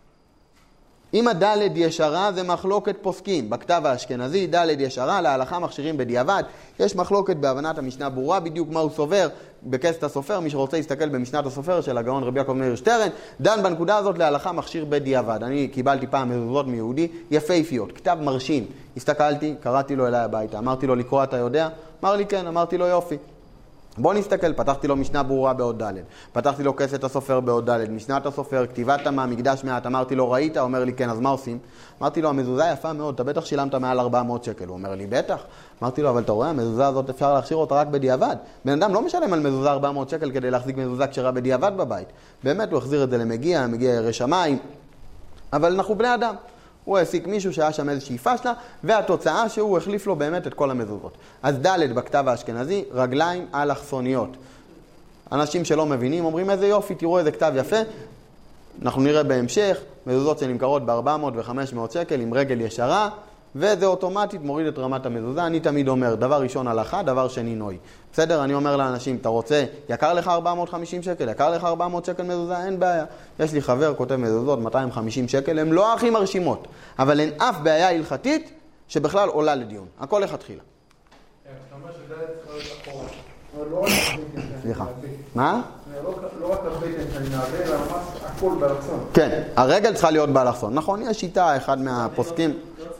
אם הד' ישרה זה מחלוקת פוסקים. בכתב האשכנזי ד' ישרה להלכה מכשירים בדיעבד. יש מחלוקת בהבנת המשנה ברורה בדיוק מה הוא סובר בכסת הסופר. מי שרוצה להסתכל במשנת הסופר של הגאון רבי יעקב מאיר שטרן, דן בנקודה הזאת להלכה מכשיר בדיעבד. אני קיבלתי פעם מזוזות מיהודי יפהפיות, כתב מרשים. הסתכלתי, קראתי לו אליי הביתה, אמרתי לו לקרוא אתה יודע? אמר לי כן, אמרתי לו יופי. בוא נסתכל, פתחתי לו משנה ברורה בעוד ד', פתחתי לו כסת הסופר בעוד ד', משנת הסופר, כתיבת תמה, מקדש מעט, אמרתי לו ראית? אומר לי כן, אז מה עושים? אמרתי לו המזוזה יפה מאוד, אתה בטח שילמת מעל ארבע מאות שקל. הוא אומר לי בטח. אמרתי לו אבל אתה רואה, המזוזה הזאת אפשר להכשיר אותה רק בדיעבד. בן אדם לא משלם על מזוזה ארבע מאות שקל כדי להחזיק מזוזה כשרה בדיעבד בבית. באמת הוא החזיר את זה למגיע, מגיע ירא שמיים, אבל אנחנו בני אדם. הוא העסיק מישהו שהיה שם איזושהי פשלה, והתוצאה שהוא החליף לו באמת את כל המזוזות. אז ד' בכתב האשכנזי, רגליים אלכסוניות. אנשים שלא מבינים אומרים איזה יופי, תראו איזה כתב יפה. אנחנו נראה בהמשך, מזוזות שנמכרות ב-ארבע מאות ו-חמש מאות שקל עם רגל ישרה, וזה אוטומטית מוריד את רמת המזוזה. אני תמיד אומר, דבר ראשון הלכה, דבר שני נוי. בסדר, אני אומר לאנשים, אתה רוצה, יקר לך ארבע מאות וחמישים שקל, יקר לך ארבע מאות שקל מזוזה, אין בעיה. יש לי חבר, כותב מזוזות, מאתיים וחמישים שקל, הם לא הכי מרשימות, אבל אין אף בעיה הלכתית שבכלל עולה לדיון. הכל לכתחילה. אתה אומר שדלת צריכה להיות אחורה. לא רק הבטן. סליחה. מה? לא רק הבטן שאני נעבה, אלא ממש הכל באלכסון. כן, הרגל צריכה להיות באלכסון. נכון, יש שיטה, אחד מהפוסקים.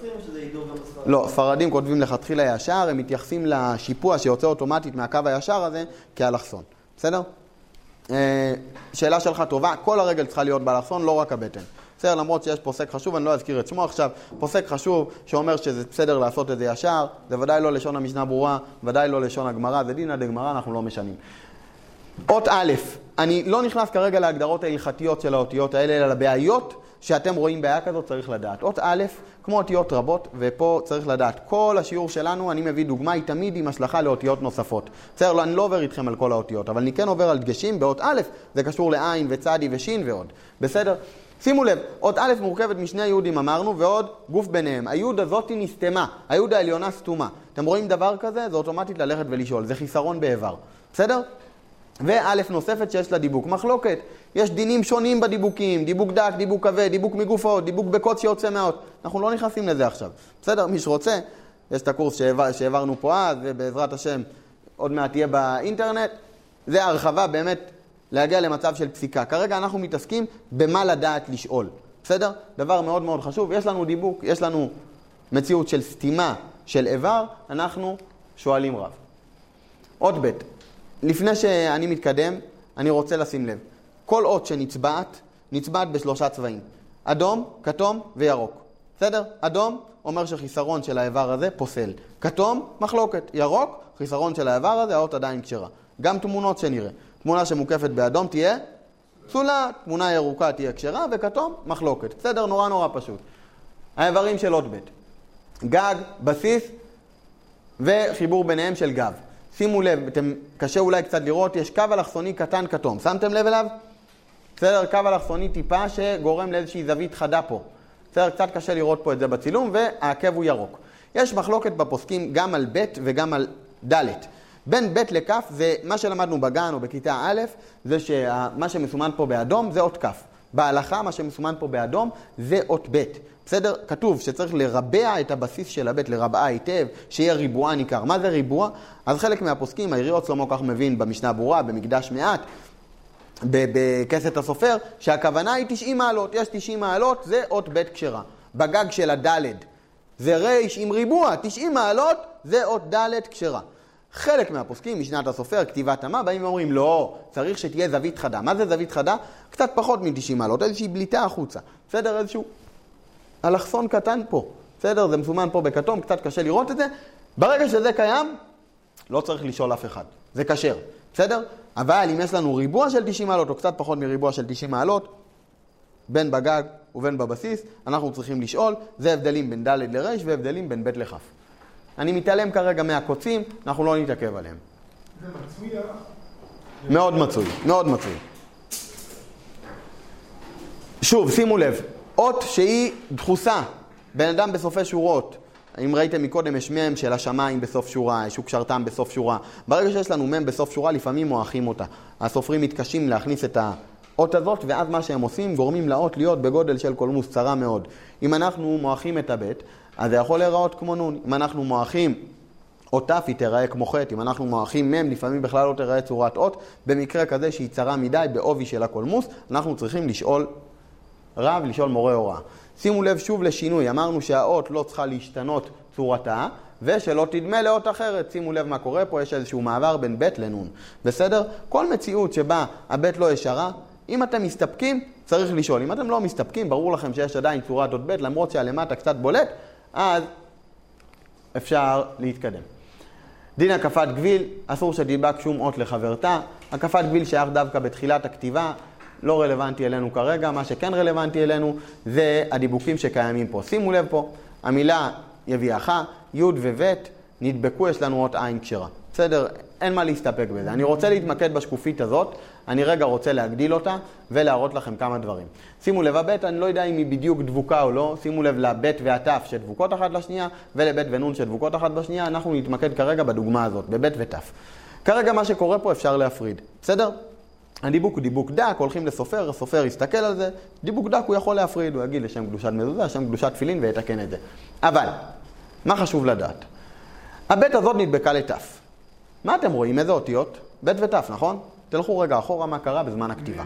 לא, ספרדים כותבים לכתחילה ישר, הם מתייחסים לשיפוע שיוצא אוטומטית מהקו הישר הזה כאלכסון. בסדר? שאלה שלך טובה, כל הרגל צריכה להיות באלכסון, לא רק הבטן. בסדר, למרות שיש פוסק חשוב, אני לא אזכיר את שמו עכשיו, פוסק חשוב שאומר שזה בסדר לעשות את זה ישר, זה ודאי לא לשון המשנה ברורה, ודאי לא לשון הגמרא, זה דינא דגמרא, אנחנו לא משנים. אות א', אני לא נכנס כרגע להגדרות ההלכתיות של האותיות האלה, אלא לבעיות שאתם רואים בעיה כזאת צריך לדעת. אות א', כמו אותיות רבות, ופה צריך לדעת. כל השיעור שלנו, אני מביא דוגמה, היא תמיד עם השלכה לאותיות נוספות. בסדר, לא, אני לא עובר איתכם על כל האותיות, אבל אני כן עובר על דגשים. באות א', זה קשור לעין וצדי ושין ועוד. בסדר? שימו לב, אות א' מורכבת משני יהודים אמרנו, ועוד גוף ביניהם. היוד הזאת היא נסתמה, היוד העליונה סתומה. אתם רואים דבר כזה? זה אוטומטית ללכת ולשאול. זה חיסרון באיבר. בסדר? וא' נוספת שיש לה דיבוק. מחלוקת. יש דינים שונים בדיבוקים, דיבוק דק, דיבוק כבד, דיבוק מגוף האות, דיבוק בקוץ שיוצא מהאות. אנחנו לא נכנסים לזה עכשיו. בסדר? מי שרוצה, יש את הקורס שהעבר, שהעברנו פה אז, ובעזרת השם עוד מעט תהיה באינטרנט. זה הרחבה באמת להגיע למצב של פסיקה. כרגע אנחנו מתעסקים במה לדעת לשאול. בסדר? דבר מאוד מאוד חשוב. יש לנו דיבוק, יש לנו מציאות של סתימה של איבר, אנחנו שואלים רב. עוד ב' לפני שאני מתקדם, אני רוצה לשים לב. כל אות שנצבעת, נצבעת בשלושה צבעים. אדום, כתום וירוק. בסדר? אדום אומר שחיסרון של האיבר הזה פוסל. כתום, מחלוקת. ירוק, חיסרון של האיבר הזה, האות עדיין כשרה. גם תמונות שנראה. תמונה שמוקפת באדום תהיה פסולה, תמונה ירוקה תהיה כשרה, וכתום, מחלוקת. בסדר? נורא נורא פשוט. האיברים של אות ב' גג, בסיס וחיבור ביניהם של גב. שימו לב, אתם, קשה אולי קצת לראות, יש קו אלכסוני קטן כתום. שמתם לב אליו? בסדר, קו אלכסוני טיפה שגורם לאיזושהי זווית חדה פה. בסדר, קצת קשה לראות פה את זה בצילום, והעקב הוא ירוק. יש מחלוקת בפוסקים גם על ב' וגם על ד'. בין ב' לכף זה מה שלמדנו בגן או בכיתה א', זה שמה שמסומן פה באדום זה אות כף. בהלכה מה שמסומן פה באדום זה אות ב'. בסדר? כתוב שצריך לרבע את הבסיס של הבית, לרבעה היטב, שיהיה ריבוע ניכר. מה זה ריבוע? אז חלק מהפוסקים, העיריות שלמה כך מבין במשנה ברורה, במקדש מעט, בכסת הסופר, שהכוונה היא תשעים מעלות. יש תשעים מעלות, זה אות ב' כשרה. בגג של הדלת זה ריש עם ריבוע, תשעים מעלות, זה אות ד' כשרה. חלק מהפוסקים, משנת הסופר, כתיבת המה, באים ואומרים, לא, צריך שתהיה זווית חדה. מה זה זווית חדה? קצת פחות מ-תשעים מעלות, איזושהי בליטה החוצה. בסדר? איזשהו אלכסון קטן פה. בסדר? זה מסומן פה בכתום, קצת קשה לראות את זה. ברגע שזה קיים, לא צריך לשאול אף אחד. זה כשר. בסדר? אבל אם יש לנו ריבוע של תשעים מעלות, או קצת פחות מריבוע של תשעים מעלות, בין בגג ובין בבסיס, אנחנו צריכים לשאול, זה הבדלים בין ד' לר' והבדלים בין ב' לכ'. אני מתעלם כרגע מהקוצים, אנחנו לא נתעכב עליהם. זה מצוי? מאוד מצוי, מאוד מצוי. שוב, שימו לב, אות שהיא דחוסה, בן אדם בסופי שורות, אם ראיתם מקודם, יש מם של השמיים בסוף שורה, יש שוקשרתם בסוף שורה. ברגע שיש לנו מם בסוף שורה, לפעמים מועכים אותה. הסופרים מתקשים להכניס את האות הזאת, ואז מה שהם עושים, גורמים לאות להיות בגודל של קולמוס צרה מאוד. אם אנחנו מועכים את הבית, אז זה יכול להיראות כמו נון. אם אנחנו מועכים אותף, היא תיראה כמו חטא. אם אנחנו מועכים מם, לפעמים בכלל לא תיראה צורת אות. במקרה כזה שהיא צרה מדי בעובי של הקולמוס, אנחנו צריכים לשאול רב, לשאול מורה הוראה. שימו לב שוב לשינוי, אמרנו שהאות לא צריכה להשתנות צורתה, ושלא תדמה לאות אחרת. שימו לב מה קורה פה, יש איזשהו מעבר בין ב' לנון. בסדר? כל מציאות שבה הב' לא ישרה, אם אתם מסתפקים, צריך לשאול. אם אתם לא מסתפקים, ברור לכם שיש עדיין צורת אות ב', למרות שהלמטה קצת בולט, אז אפשר להתקדם. דין הקפת גביל, אסור שתדבק שום אות לחברתה. הקפת גביל שייך דווקא בתחילת הכתיבה, לא רלוונטי אלינו כרגע. מה שכן רלוונטי אלינו זה הדיבוקים שקיימים פה. שימו לב פה, המילה יביאך, י' וב' נדבקו, יש לנו אות עין כשרה. בסדר? אין מה להסתפק בזה. אני רוצה להתמקד בשקופית הזאת, אני רגע רוצה להגדיל אותה ולהראות לכם כמה דברים. שימו לב, הב' אני לא יודע אם היא בדיוק דבוקה או לא, שימו לב לב' והתף שדבוקות אחת לשנייה, ולב' ונון שדבוקות אחת בשנייה, אנחנו נתמקד כרגע בדוגמה הזאת, בב' ותף. כרגע מה שקורה פה אפשר להפריד, בסדר? הדיבוק הוא דיבוק דק, הולכים לסופר, הסופר יסתכל על זה, דיבוק דק הוא יכול להפריד, הוא יגיד לשם קדושת מזוזה, לשם קדושת תפילין ויתקן את זה. אבל, מה חשוב לדעת? הב' הזאת נדבקה לתף. מה אתם רואים? איזה אותיות? ב' ותף, נכון? תלכו רגע אחורה מה קרה בזמן הכתיבה.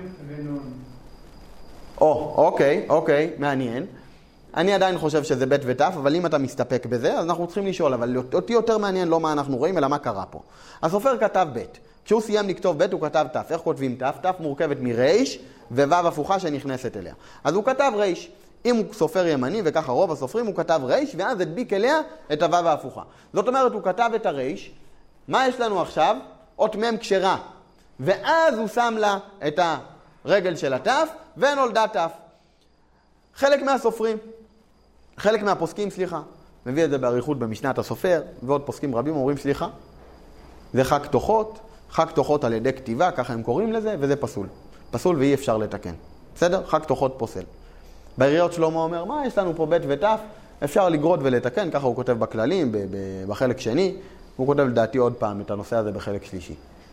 או, אוקיי, אוקיי, מעניין. אני עדיין חושב שזה ב' ותף, אבל אם אתה מסתפק בזה, אז אנחנו צריכים לשאול, אבל אותי יותר מעניין לא מה אנחנו רואים, אלא מה קרה פה. הסופר כתב ב'. כשהוא סיים לכתוב ב' הוא כתב תף. איך כותבים תף? תף מורכבת מרייש וו' הפוכה שנכנסת אליה. אז הוא כתב רייש. אם הוא סופר ימני, וככה רוב הסופרים, הוא כתב רייש, ואז הדביק אליה את הו' ההפוכה. זאת אומרת, הוא כתב את הרייש. מה יש לנו עכשיו? אות מם כשרה. ואז הוא שם לה את הרגל של התף, ונולדה תף. חלק מהסופרים, חלק מהפוסקים, סליחה, מביא את זה בעריכות במשנת הסופר, ועוד פוסקים רבים אומרים, סליחה, זה חג תוחות, חג תוחות על ידי כתיבה, ככה הם קוראים לזה, וזה פסול. פסול ואי אפשר לתקן. בסדר? חג תוחות פוסל. בעיריות שלמה אומר, מה יש לנו פה ב' ותף? אפשר לגרות ולתקן, ככה הוא כותב בכללים, בחלק שני, הוא כותב לדעתי עוד פעם את הנושא הזה בחלק שלישי.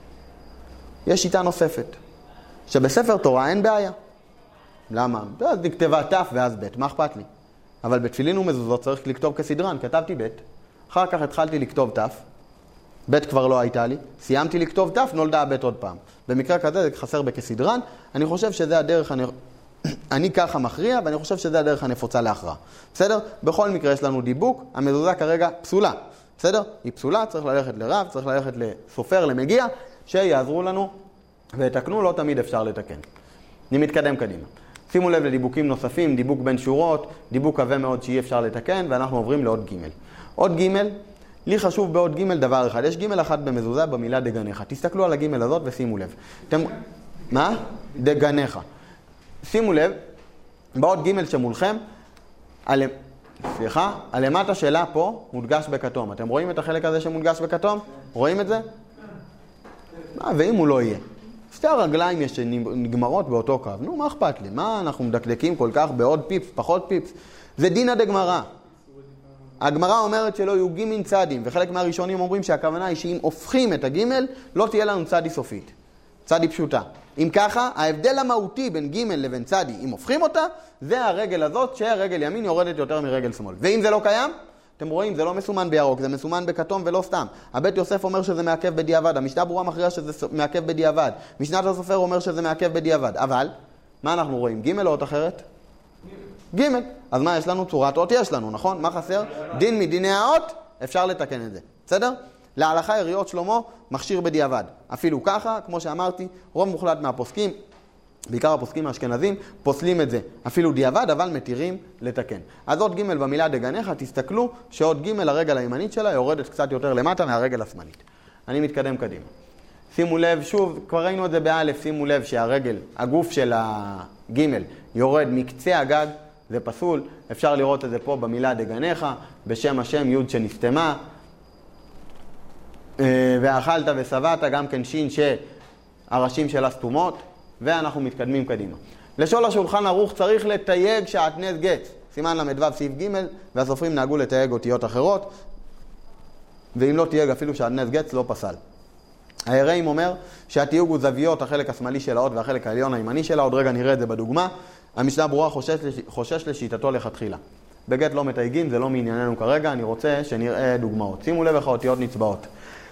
יש שיטה נוספת, שבספר תורה אין בעיה. למה? אז נכתבה תף ואז ב', מה אכפת לי? אבל בתפילין ומזוזות צריך לכתוב כסדרן, כתבתי ב', אחר כך התחלתי לכתוב תף, ב' כבר לא הייתה לי, סיימתי לכתוב תף, נולדה הב' עוד פעם. במקרה כזה זה חסר בכסדרן, אני חושב שזה הדרך, אני, אני ככה מכריע, ואני חושב שזה הדרך הנפוצה להכרעה. בסדר? בכל מקרה יש לנו דיבוק, המזוזה כרגע פסולה. בסדר? היא פסולה, צריך ללכת לרב, צריך ללכת לסופר, למגיע, שיעזרו לנו ויתקנו, לא תמיד אפשר לתקן. אני מתקדם קדימה. שימו לב לדיבוקים נוספים, דיבוק בין שורות, דיבוק קווה מאוד שאי אפשר לתקן, ואנחנו עוברים לעוד ג'. עוד ג', לי חשוב בעוד ג' דבר אחד, יש ג' אחת במזוזה במילה דגניך. תסתכלו על הג' הזאת ושימו לב. אתם... מה? דגניך. שימו לב, בעוד ג' שמולכם, על... סליחה, הלמטה שלה פה מודגש בכתום. אתם רואים את החלק הזה שמודגש בכתום? רואים את זה? מה, ואם הוא לא יהיה? שתי הרגליים יש שנגמרות באותו קו. נו, מה אכפת לי? מה אנחנו מדקדקים כל כך בעוד פיפס, פחות פיפס? זה דינא דגמרא. הגמרא אומרת שלא יהיו גימין צדים, וחלק מהראשונים אומרים שהכוונה היא שאם הופכים את הגימל, לא תהיה לנו צדי סופית. צדי פשוטה. אם ככה, ההבדל המהותי בין גימל לבין צדי, אם הופכים אותה, זה הרגל הזאת שהרגל ימין יורדת יותר מרגל שמאל. ואם זה לא קיים, אתם רואים, זה לא מסומן בירוק, זה מסומן בכתום ולא סתם. הבית יוסף אומר שזה מעכב בדיעבד, המשנה ברורה מכריעה שזה מעכב בדיעבד, משנת הסופר אומר שזה מעכב בדיעבד. אבל, מה אנחנו רואים? גימל או אות אחרת? גימל. אז מה יש לנו? צורת אות יש לנו, נכון? מה חסר? דין מדיני האות, אפשר לתקן את זה. בסדר? להלכה יריות שלמה מכשיר בדיעבד. אפילו ככה, כמו שאמרתי, רוב מוחלט מהפוסקים, בעיקר הפוסקים האשכנזים, פוסלים את זה. אפילו דיעבד, אבל מתירים לתקן. אז עוד ג' במילה דגניך, תסתכלו שעוד ג' הרגל הימנית שלה יורדת קצת יותר למטה מהרגל השמאלית. אני מתקדם קדימה. שימו לב, שוב, כבר ראינו את זה באלף, שימו לב שהרגל, הגוף של הג' יורד מקצה הגג, זה פסול. אפשר לראות את זה פה במילה דגניך, בשם השם י' שנסתמה. ואכלת ושבעת, גם כן שין שהראשים שלה סתומות, ואנחנו מתקדמים קדימה. לשאול השולחן ערוך צריך לתייג שעטנז גט, סימן למדו סעיף ג', והסופרים נהגו לתייג אותיות אחרות, ואם לא תייג אפילו שעטנז גט לא פסל. ההרעים אומר שהתיוג הוא זוויות החלק השמאלי של האות והחלק העליון הימני שלה, עוד רגע נראה את זה בדוגמה. המשנה ברורה חושש, חושש לשיטתו לכתחילה. בגט לא מתייגים, זה לא מענייננו כרגע, אני רוצה שנראה דוגמאות. שימו לב איך האותיות נצבעות.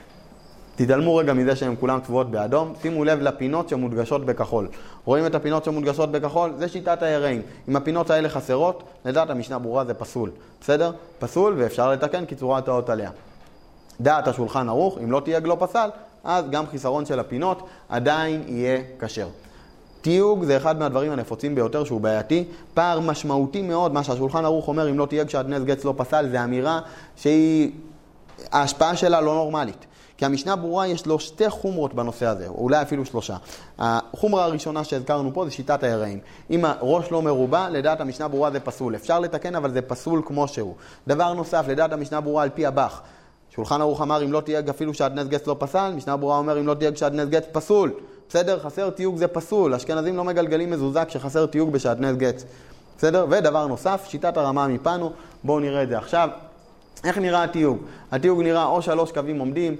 תתעלמו רגע מזה שהן כולן צבועות באדום, שימו לב לפינות שמודגשות בכחול. רואים את הפינות שמודגשות בכחול? זה שיטת ההרעים. אם הפינות האלה חסרות, לדעת המשנה ברורה זה פסול. בסדר? פסול ואפשר לתקן כי צורת האות עליה. דעת השולחן ערוך, אם לא תייג לא פסל, אז גם חיסרון של הפינות עדיין יהיה כשר. תיוג זה אחד מהדברים הנפוצים ביותר שהוא בעייתי. פער משמעותי מאוד, מה שהשולחן ערוך אומר, אם לא תייג שעטנז גט לא פסל, זה אמירה שהיא, ההשפעה שלה לא נורמלית. כי המשנה ברורה יש לו שתי חומרות בנושא הזה, אולי אפילו שלושה. החומרה הראשונה שהזכרנו פה זה שיטת ההרעים. אם הראש לא מרובע, לדעת המשנה ברורה זה פסול. אפשר לתקן, אבל זה פסול כמו שהוא. דבר נוסף, לדעת המשנה ברורה על פי הבח. שולחן ערוך אמר, אם לא תייג אפילו שעטנז גט לא פסל, משנה ברורה אומר, אם לא תייג שעטנז גט פסול. בסדר? חסר תיוג זה פסול. אשכנזים לא מגלגלים מזוזה כשחסר תיוג בשעטנז גט. בסדר? ודבר נוסף, שיטת הרמה מפנו. בואו נראה את זה עכשיו. איך נראה התיוג? התיוג נראה או שלוש קווים עומדים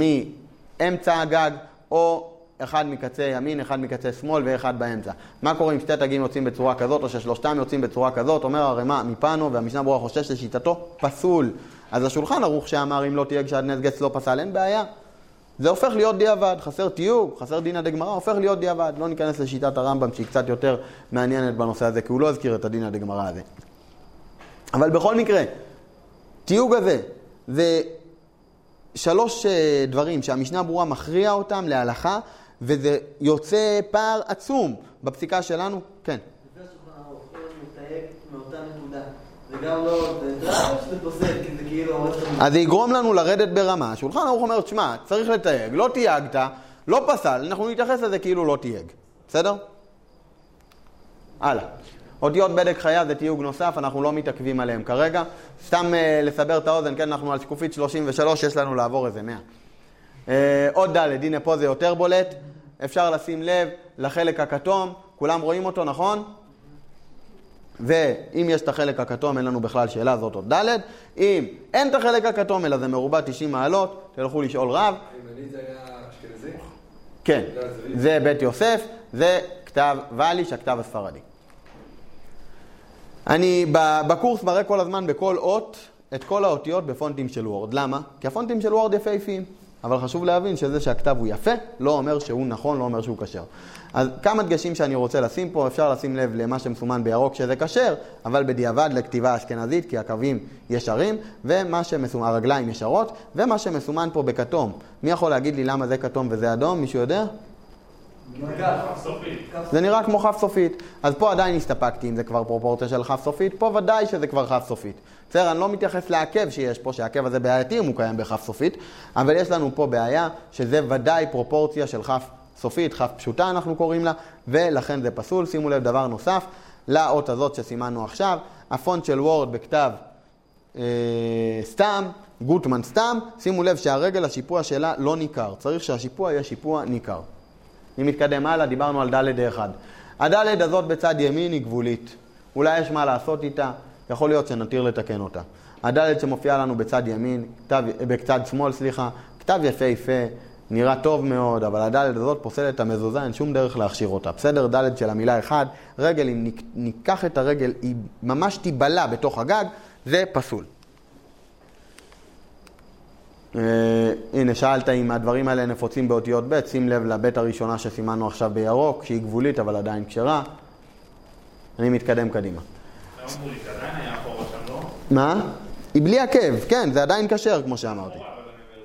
מאמצע הגג, או אחד מקצה ימין, אחד מקצה שמאל ואחד באמצע. מה קורה אם שתי תגים יוצאים בצורה כזאת, או ששלושתם יוצאים בצורה כזאת? אומר הרמה מפנו, והמשנה ברורה חושש לשיטתו פסול. אז השולחן ערוך שאמר, אם לא תייג שעטנז גט לא פסל, אין בעיה. זה הופך להיות דיעבד, חסר תיוג, חסר דינא דגמרא, הופך להיות דיעבד. לא ניכנס לשיטת הרמב"ם שהיא קצת יותר מעניינת בנושא הזה, כי הוא לא הזכיר את הדינא דגמרא הזה. אבל בכל מקרה, תיוג הזה זה שלוש דברים שהמשנה ברורה מכריע אותם להלכה, וזה יוצא פער עצום בפסיקה שלנו. כן. לפני השולחן ערוך, אם מתייג מאותה נקודה, זה גם לא, זה רק שזה פוסק, כי זה כאילו... אז זה יגרום לנו לרדת ברמה. השולחן ערוך אומר, תשמע, צריך לתייג, לא תייגת, לא פסל, אנחנו נתייחס לזה כאילו לא תייג. בסדר? הלאה. אותיות בדק חיה זה תיוג נוסף, אנחנו לא מתעכבים עליהם כרגע. סתם uh, לסבר את האוזן, כן, אנחנו על שקופית שלושים ושלוש, יש לנו לעבור איזה מאה. Uh, עוד ד', הנה פה זה יותר בולט. אפשר לשים לב לחלק הכתום, כולם רואים אותו, נכון? ואם יש את החלק הכתום, אין לנו בכלל שאלה, זאת עוד ד'. אם אין את החלק הכתום, אלא זה מרובע תשעים מעלות, תלכו לשאול רב. הימנית זה היה אשכנזי? כן, זה בית יוסף, זה כתב ואליש, הכתב הספרדי. אני בקורס מראה כל הזמן בכל אות את כל האותיות בפונטים של וורד. למה? כי הפונטים של וורד יפהפיים. אבל חשוב להבין שזה שהכתב הוא יפה, לא אומר שהוא נכון, לא אומר שהוא כשר. אז כמה דגשים שאני רוצה לשים פה, אפשר לשים לב למה שמסומן בירוק שזה כשר, אבל בדיעבד לכתיבה אשכנזית, כי הקווים ישרים, ומה שמסומן, הרגליים ישרות, ומה שמסומן פה בכתום. מי יכול להגיד לי למה זה כתום וזה אדום? מישהו יודע? זה נראה כמו כף סופית. אז פה עדיין הסתפקתי אם זה כבר פרופורציה של כף סופית, פה ודאי שזה כבר כף סופית. בסדר, אני לא מתייחס לעקב שיש פה, שהעקב הזה בעייתי אם הוא קיים בכף סופית, אבל יש לנו פה בעיה שזה ודאי פרופורציה של כף סופית, כף פשוטה אנחנו קוראים לה, ולכן זה פסול. שימו לב דבר נוסף, לאות הזאת שסימנו עכשיו, הפונט של וורד בכתב אה, סתם, גוטמן סתם, שימו לב שהרגל השיפוע שלה לא ניכר, צריך שהשיפוע יהיה שיפוע ניכר. אם מתקדם הלאה, דיברנו על ד' אחד. הד' הזאת בצד ימין היא גבולית. אולי יש מה לעשות איתה, יכול להיות שנתיר לתקן אותה. הד' שמופיע לנו בצד ימין, כתב, בצד שמאל, סליחה, כתב יפה יפה, נראה טוב מאוד, אבל הד' הזאת פוסלת את המזוזה, אין שום דרך להכשיר אותה. בסדר, ד' של המילה אחד, רגל, אם ניקח את הרגל, היא ממש תיבלה בתוך הגג, זה פסול. Uh, הנה, שאלת אם הדברים האלה נפוצים באותיות ב', שים לב לבית הראשונה שסימנו עכשיו בירוק, שהיא גבולית אבל עדיין כשרה. אני מתקדם קדימה. אמרו לי, עדיין היה אחורה שם, לא? מה? היא בלי עקב, כן, זה עדיין כשר כמו שאמרתי. אבל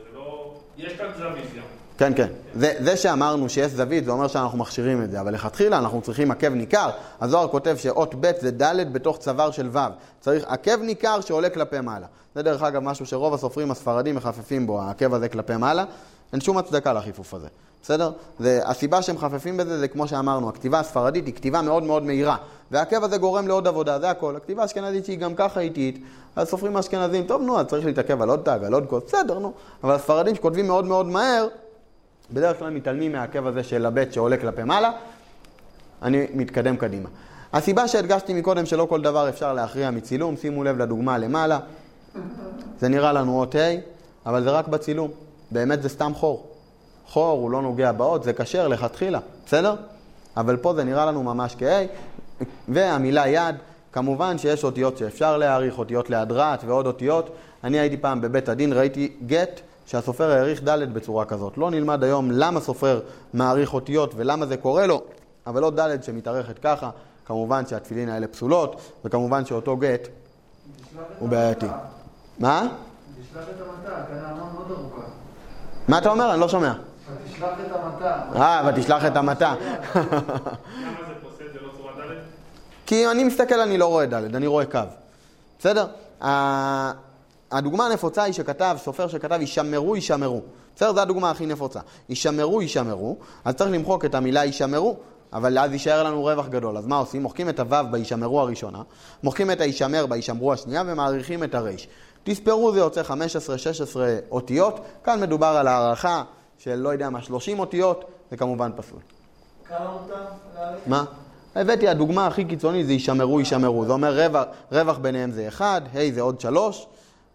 יש כאן זווית גם. כן, כן. זה, זה שאמרנו שיש זווית, זה אומר שאנחנו מכשירים את זה, אבל לכתחילה אנחנו צריכים עקב ניכר. הזוהר כותב שאות ב' זה ד' בתוך צוואר של ו'. צריך עקב ניכר שעולה כלפי מעלה. זה דרך אגב משהו שרוב הסופרים הספרדים מחפפים בו, העקב הזה כלפי מעלה. אין שום הצדקה לחיפוף הזה. בסדר? זה, הסיבה שהם חפפים בזה זה כמו שאמרנו, הכתיבה הספרדית היא כתיבה מאוד מאוד מהירה. והעקב הזה גורם לעוד עבודה, זה הכל. הכתיבה האשכנזית שהיא גם ככה איטית, אז סופרים האשכנזים, טוב נו, אז צריך להתעכב על עוד תג, על עוד קוד, בסדר נו. אבל הספרדים שכותבים מאוד מאוד מהר, בדרך כלל מתעלמים מהעקב הזה של הבית שעולה כלפי מעלה, אני מתקדם קדימה. הסיבה שהדגשתי מקודם שלא כל דבר אפשר להכריע מצילום, שימו לב לדוגמה למעלה, זה נראה לנו אות ה', אבל זה רק בצילום, באמת זה סתם חור. חור הוא לא נוגע באות, זה קשר לכתחילה, בסדר? אבל פה זה נראה לנו ממש כה', והמילה יד, כמובן שיש אותיות שאפשר להעריך, אותיות להדרת ועוד אותיות. אני הייתי פעם בבית הדין, ראיתי גט, שהסופר העריך ד' בצורה כזאת. לא נלמד היום למה סופר מעריך אותיות ולמה זה קורה לו, אבל לא ד' שמתארכת ככה. כמובן שהתפילין האלה פסולות, וכמובן שאותו גט הוא בעייתי. מה? תשלח את המטה, כאן המון מאוד ארוכה. מה אתה אומר? אני לא שומע. ותשלח את המטה. אה, ותשלח את המטה. למה זה פוסל? זה לא צורה ד'? כי אני מסתכל, אני לא רואה ד', אני רואה קו. בסדר? הדוגמה הנפוצה היא שכתב, סופר שכתב, ישמרו, ישמרו. בסדר? זו הדוגמה הכי נפוצה. ישמרו, ישמרו. אז צריך למחוק את המילה ישמרו, אבל אז יישאר לנו רווח גדול. אז מה עושים? מוחקים את הוו בישמרו הראשונה, מוחקים את הישמר בישמרו השנייה, ומעריכים את הרש. תספרו, זה יוצא חמש עשרה שש עשרה אותיות. כאן מדובר על הערכה של לא יודע מה, שלושים אותיות, זה כמובן פסול. כמה אותם? מה? הבאתי, הדוגמה הכי קיצונית זה ישמרו, ישמרו. זה אומר רווח, רווח ביניהם זה אחד, ה' זה עוד שלוש,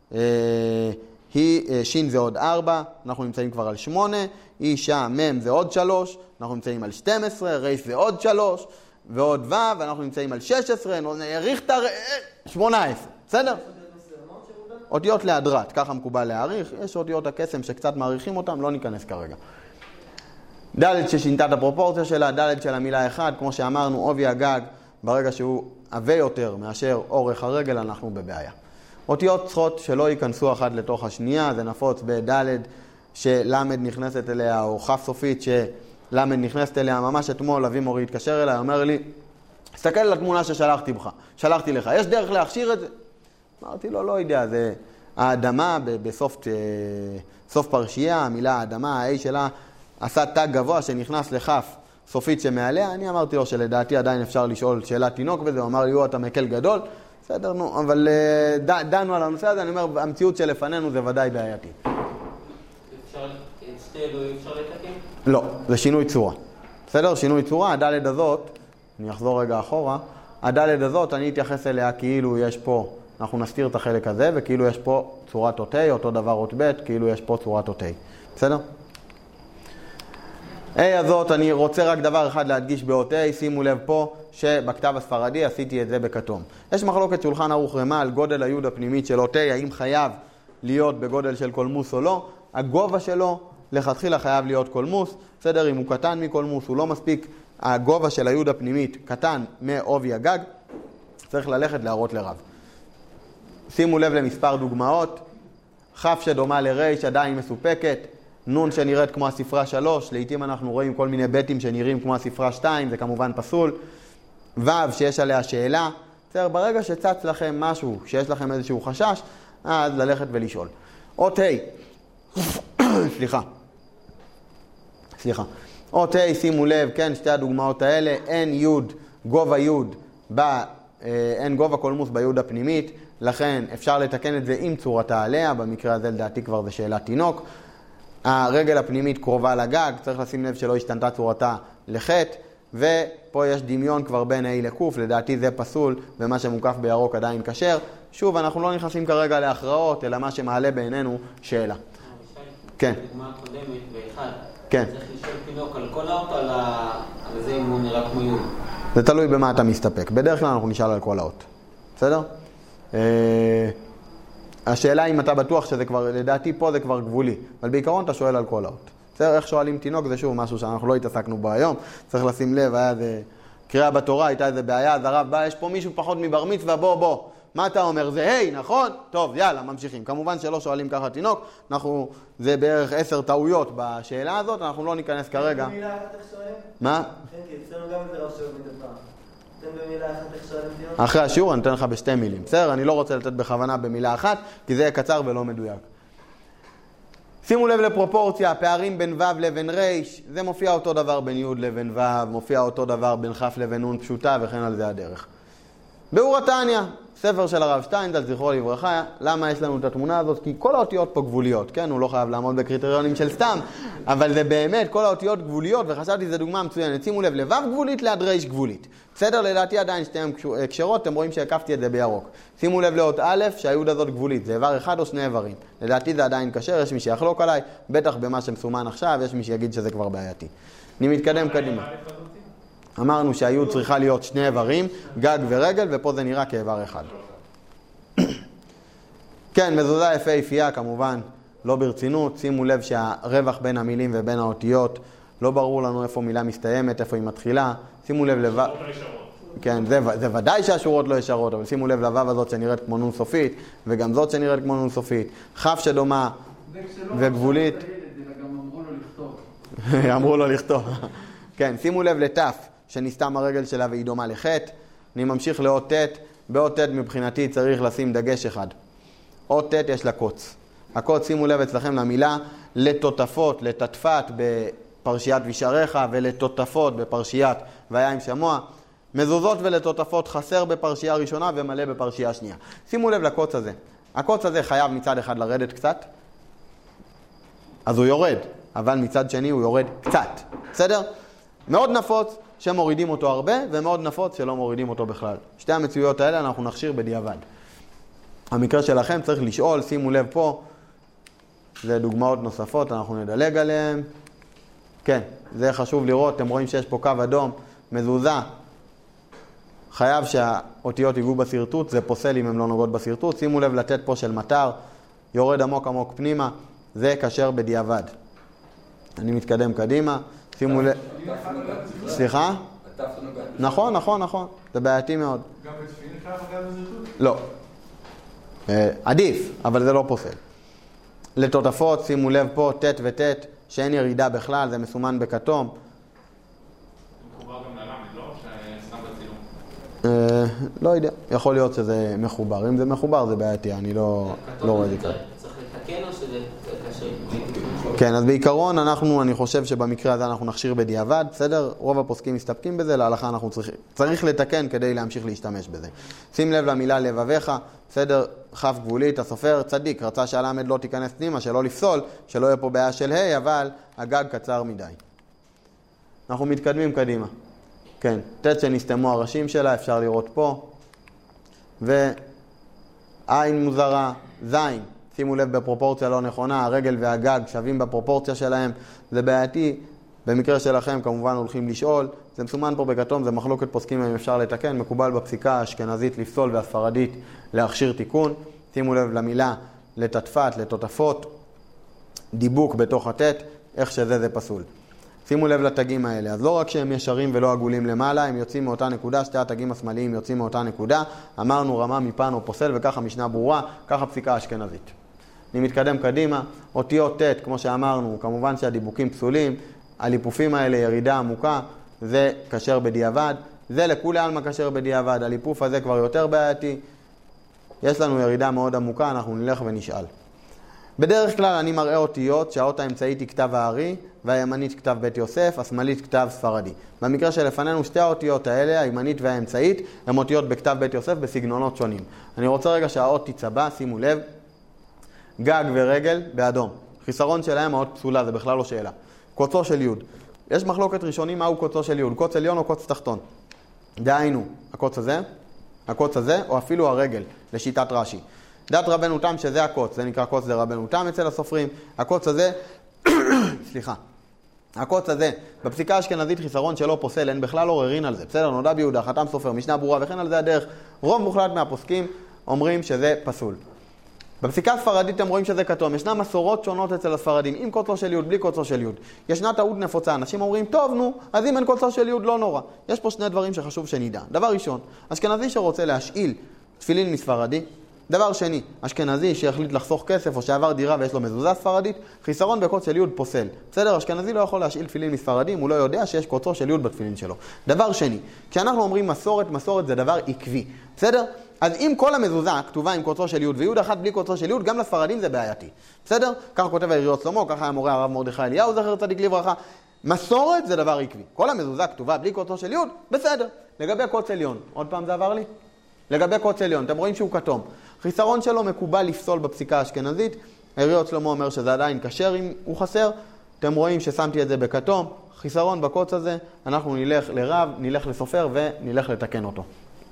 היא, שין זה עוד ארבע, אנחנו נמצאים כבר על שמונה, היא שם, מם זה עוד שלוש, אנחנו נמצאים על שתים עשרה, רייס זה עוד שלוש, ועוד ו', ואנחנו נמצאים על שש עשרה, ריכטר, שמונה עשרה, בסדר? אותיות להדרת, ככה מקובל להעריך, יש אותיות הקסם שקצת מעריכים אותם, לא ניכנס כרגע. ד' ששינתה את הפרופורציה שלה, ד' של המילה אחד, כמו שאמרנו, עובי הגג, ברגע שהוא עבה יותר מאשר אורך הרגל, אנחנו בבעיה. אותיות צריכות שלא ייכנסו אחת לתוך השנייה, זה נפוץ בד' שלמד נכנסת אליה, או חף סופית שלמד נכנסת אליה. ממש אתמול אבי מורי התקשר אליי, אומר לי, תסתכל על התמונה ששלחתי לך, שלחתי לך, יש דרך להכשיר את זה? אמרתי לו, לא יודע, זה האדמה בסוף סוף פרשייה, המילה האדמה, ה-A שלה עשה תג גבוה שנכנס לחף סופית שמעליה. אני אמרתי לו שלדעתי עדיין אפשר לשאול שאלת תינוק בזה, הוא אמר לי, הוא אתה מקל גדול, בסדר, נו, אבל ד, דנו על הנושא הזה, אני אומר, המציאות שלפנינו זה ודאי בעייתי. אפשר, את שתי אלו אפשר לתקן? לא, זה שינוי צורה. בסדר, שינוי צורה, הדלת הזאת, אני אחזור רגע אחורה, הדלת הזאת אני אתייחס אליה כאילו יש פה, אנחנו נסתיר את החלק הזה, וכאילו יש פה צורת אותי, אותו דבר אות ב', כאילו יש פה צורת אותי. בסדר? A הזאת, אני רוצה רק דבר אחד להדגיש באות A, שימו לב פה שבכתב הספרדי עשיתי את זה בכתום. יש מחלוקת שולחן ערוך רמה על גודל היוד הפנימית של אות A, האם חייב להיות בגודל של קולמוס או לא. הגובה שלו לכתחילה חייב להיות קולמוס, בסדר, אם הוא קטן מקולמוס, הוא לא מספיק, הגובה של היוד הפנימית קטן מעובי הגג, צריך ללכת להראות לרב. שימו לב למספר דוגמאות, חף שדומה לרש עדיין מסופקת, נון שנראית כמו הספרה שלוש, לעתים אנחנו רואים כל מיני ביתים שנראים כמו הספרה שתיים, זה כמובן פסול. ו' שיש עליה שאלה, בסדר, ברגע שצץ לכם משהו, שיש לכם איזשהו חשש, אז ללכת ולשאול. אות ה', סליחה, סליחה. אות ה', שימו לב, כן, שתי הדוגמאות האלה, אין יוד, גובה יוד, ב, אין גובה קולמוס ביוד הפנימית, לכן אפשר לתקן את זה עם צורתה עליה, במקרה הזה לדעתי כבר זה שאלת תינוק. הרגל הפנימית קרובה לגג, צריך לשים לב שלא השתנתה צורתה לחטא, ופה יש דמיון כבר בין A לקוף, לדעתי זה פסול, ומה שמוקף בירוק עדיין כשר. שוב, אנחנו לא נכנסים כרגע להכרעות, אלא מה שמעלה בעינינו שאלה. כן. בדוגמה הקודמת, באחד, כן. צריך לשאול תינוק על כל האות, על זה אם הוא נראה כמו יוד. זה תלוי במה אתה מסתפק. בדרך כלל אנחנו נשאל על כל האות. בסדר? השאלה אם אתה בטוח שזה כבר, לדעתי פה זה כבר גבולי, אבל בעיקרון אתה שואל על כל האות. בסדר, איך שואלים תינוק זה שוב משהו שאנחנו לא התעסקנו בו היום, צריך לשים לב, היה זה, קריאה בתורה, הייתה איזה בעיה, אז הרב בא, יש פה מישהו פחות מבר מצווה, בוא בוא, מה אתה אומר? זה היי, נכון? טוב, יאללה, ממשיכים. כמובן שלא שואלים ככה תינוק, אנחנו, זה בערך עשר טעויות בשאלה הזאת, אנחנו לא ניכנס כרגע. במילה אחת איך שואלים? מה? כן, כי אצלנו גם זה רב שואל מדי פעם. אתם במילה אחת איך שואלים תינוק? אחרי השיעור אני אתן לך בשתי מילים. בסדר? אני לא רוצה לתת בכוונה במילה אחת, כי זה יהיה קצר ולא מדויק. שימו לב לפרופורציה, פערים בין ו' לבין ר', זה מופיע אותו דבר בין י' לבין ו', מופיע אותו דבר בין כ' לבין נ' פשוטה, וכן על זה הדרך. באור התניא, ספר של הרב שטיינזלץ, זכרו לברכה, למה יש לנו את התמונה הזאת? כי כל האותיות פה גבוליות, כן? הוא לא חייב לעמוד בקריטריונים של סתם, אבל זה באמת, כל האותיות גבוליות, וחשבתי זו דוגמה מצוינת. שימו לב, לו' גבולית ליד ר' גבולית. בסדר? לדעתי עדיין שתיהם קשרות, אתם רואים שהקפתי את זה בירוק. שימו לב לאות א', שהיוד הזאת גבולית, זה איבר אחד או שני איברים. לדעתי זה עדיין קשר, יש מי שיחלוק עליי, בטח במה שמסומן עכשיו, יש מי שיגיד שזה כבר בעייתי. אני מתקדם קדימה. אמרנו שהיוד צריכה להיות שני איברים, גג ורגל, ופה זה נראה כאיבר אחד. כן, מזוזה יפהפייה כמובן, לא ברצינות. שימו לב שהרווח בין המילים ובין האותיות, לא ברור לנו איפה מילה מסתיימת, איפה היא מתחילה. שימו לב לב... כן, זה, זה ודאי שהשורות לא ישרות, אבל שימו לב לוו הזאת שנראית כמו נון סופית, וגם זאת שנראית כמו נון סופית. כף שדומה וגבולית. אמרו לו לכתוב. כן, שימו לב לתף, שנסתם הרגל שלה והיא דומה לחטא. אני ממשיך לאות ת'. באות ת' מבחינתי צריך לשים דגש אחד. אות ת' יש לה קוץ. הקוץ, שימו לב אצלכם למילה לתותפות, לתתפת בפרשיית וישעריך, ולתותפות בפרשיית והיה עם שמוע. מזוזות ולתותפות חסר בפרשייה ראשונה ומלא בפרשייה שנייה. שימו לב לקוץ הזה. הקוץ הזה חייב מצד אחד לרדת קצת, אז הוא יורד, אבל מצד שני הוא יורד קצת. בסדר? מאוד נפוץ שמורידים אותו הרבה, ומאוד נפוץ שלא מורידים אותו בכלל. שתי המציאויות האלה אנחנו נכשיר בדיעבד. המקרה שלכם צריך לשאול, שימו לב פה, זה דוגמאות נוספות, אנחנו נדלג עליהן. כן, זה חשוב לראות, אתם רואים שיש פה קו אדום, מזוזה. חייב שהאותיות ייגעו בסרטוט, זה פוסל אם הם לא נוגעות בסרטוט. שימו לב לתת פה של מטר, יורד עמוק עמוק פנימה, זה קשר בדיעבד. אני מתקדם קדימה, שימו לב... סליחה? נכון, נכון, נכון, זה בעייתי מאוד. גם בתפילין חייב לגעת בסרטוט? לא. עדיף, אבל זה לא פוסל. לתותפות, שימו לב פה, ת' ות', שאין ירידה בכלל, זה מסומן בכתום. מחובר גם ללמד, לא? שסתם בצילום. לא יודע, יכול להיות שזה מחובר. אם זה מחובר זה בעייתי, אני לא רואה את זה כאן. צריך לתקן או שזה קשה? כן, אז בעיקרון אנחנו, אני חושב שבמקרה הזה אנחנו נכשיר בדיעבד, בסדר? רוב הפוסקים מסתפקים בזה, להלכה אנחנו צריכים, צריך לתקן כדי להמשיך להשתמש בזה. שים לב למילה לבביך, בסדר? כף גבולית, הסופר צדיק, רצה שהלמד לא תיכנס פנימה, שלא לפסול, שלא יהיה פה בעיה של ה', אבל הגג קצר מדי. אנחנו מתקדמים קדימה. כן, ת' שנסתמו הראשים שלה, אפשר לראות פה. ועין מוזרה, זין. שימו לב בפרופורציה לא נכונה, הרגל והגג שווים בפרופורציה שלהם, זה בעייתי. במקרה שלכם כמובן הולכים לשאול, זה מסומן פה בכתום, זה מחלוקת פוסקים אם אפשר לתקן, מקובל בפסיקה האשכנזית לפסול והספרדית להכשיר תיקון. שימו לב למילה לתתפת, לתותפות, דיבוק בתוך התת, איך שזה זה פסול. שימו לב לתגים האלה, אז לא רק שהם ישרים ולא עגולים למעלה, הם יוצאים מאותה נקודה, שתי התגים השמאליים יוצאים מאותה נקודה, אמרנו רמה מפן או פוסל וככה משנה ברורה, ככה פסיקה אשכנזית. אני מתקדם קדימה, אותיות ת' כמו שאמרנו, כמובן שהדיבוקים פסולים, הליפופים האלה ירידה עמוקה, זה קשר בדיעבד, זה לכולי עלמא קשר בדיעבד, הליפוף הזה כבר יותר בעייתי, יש לנו ירידה מאוד עמוקה, אנחנו נלך ונשאל. בדרך כלל אני מראה אותיות שהאות האמצעית היא כתב הארי, והימנית כתב בית יוסף, השמאלית כתב ספרדי. במקרה שלפנינו שתי האותיות האלה, הימנית והאמצעית, הן אותיות בכתב בית יוסף בסגנונות שונים. אני רוצה רגע שהאות תצבע, שימו לב, גג ורגל באדום. חיסרון שלהם האות פסולה, זה בכלל לא שאלה. קוצו של יוד. יש מחלוקת ראשונים מהו קוצו של יוד, קוץ עליון או קוץ תחתון. דהיינו, הקוץ הזה, הקוץ הזה, או אפילו הרגל, לשיטת רש"י. דת רבנו תם שזה הקוץ, זה נקרא קוץ לרבנו תם אצל הסופרים. הקוץ הזה, סליחה, הקוץ הזה, בפסיקה האשכנזית חיסרון שלא פוסל, אין בכלל עוררין על זה. בסדר, נודע ביהודה, חתם סופר, משנה ברורה וכן על זה הדרך. רוב מוחלט מהפוסקים אומרים שזה פסול. בפסיקה הספרדית אתם רואים שזה כתום. ישנה מסורות שונות אצל הספרדים, עם קוצו של יוד, בלי קוצו של יוד. ישנה טעות נפוצה, אנשים אומרים, טוב נו, אז אם אין קוצו של יוד לא נורא. יש פה שני דברים שחשוב שנדע. דבר ראשון, אשכנזי שרוצה להשאיל תפילין מספרדי. דבר שני, אשכנזי שהחליט לחסוך כסף או שעבר דירה ויש לו מזוזה ספרדית, חיסרון בקוץ של יוד פוסל. בסדר, אשכנזי לא יכול להשאיל תפילין מספרדים, הוא לא יודע שיש קוצו של יוד בתפילין שלו. דבר שני, כשאנחנו אומרים מסורת, מסורת זה דבר עקבי. בסדר? אז אם כל המזוזה כתובה עם קוצו של יוד ויוד אחת בלי קוצו של יוד, גם לספרדים זה בעייתי. בסדר? ככה כותב העיריות שלמה, ככה היה מורה הרב מרדכי אליהו זכר צדיק לברכה. מסורת זה דבר עקבי. כל המזוזה כתובה בלי קוצו של יוד, בסדר. לגבי קוץ עליון, עוד פעם זה עבר לי? לגבי קוץ עליון, אתם רואים שהוא כתום. חיסרון שלו מקובל לפסול בפסיקה האשכנזית. העיריות שלמה אומר שזה עדיין כשר אם הוא חסר. אתם רואים ששמתי את זה בכתום. חיסרון בקוץ הזה, אנחנו נלך לרב, נלך לסופר ונלך לתקן אותו.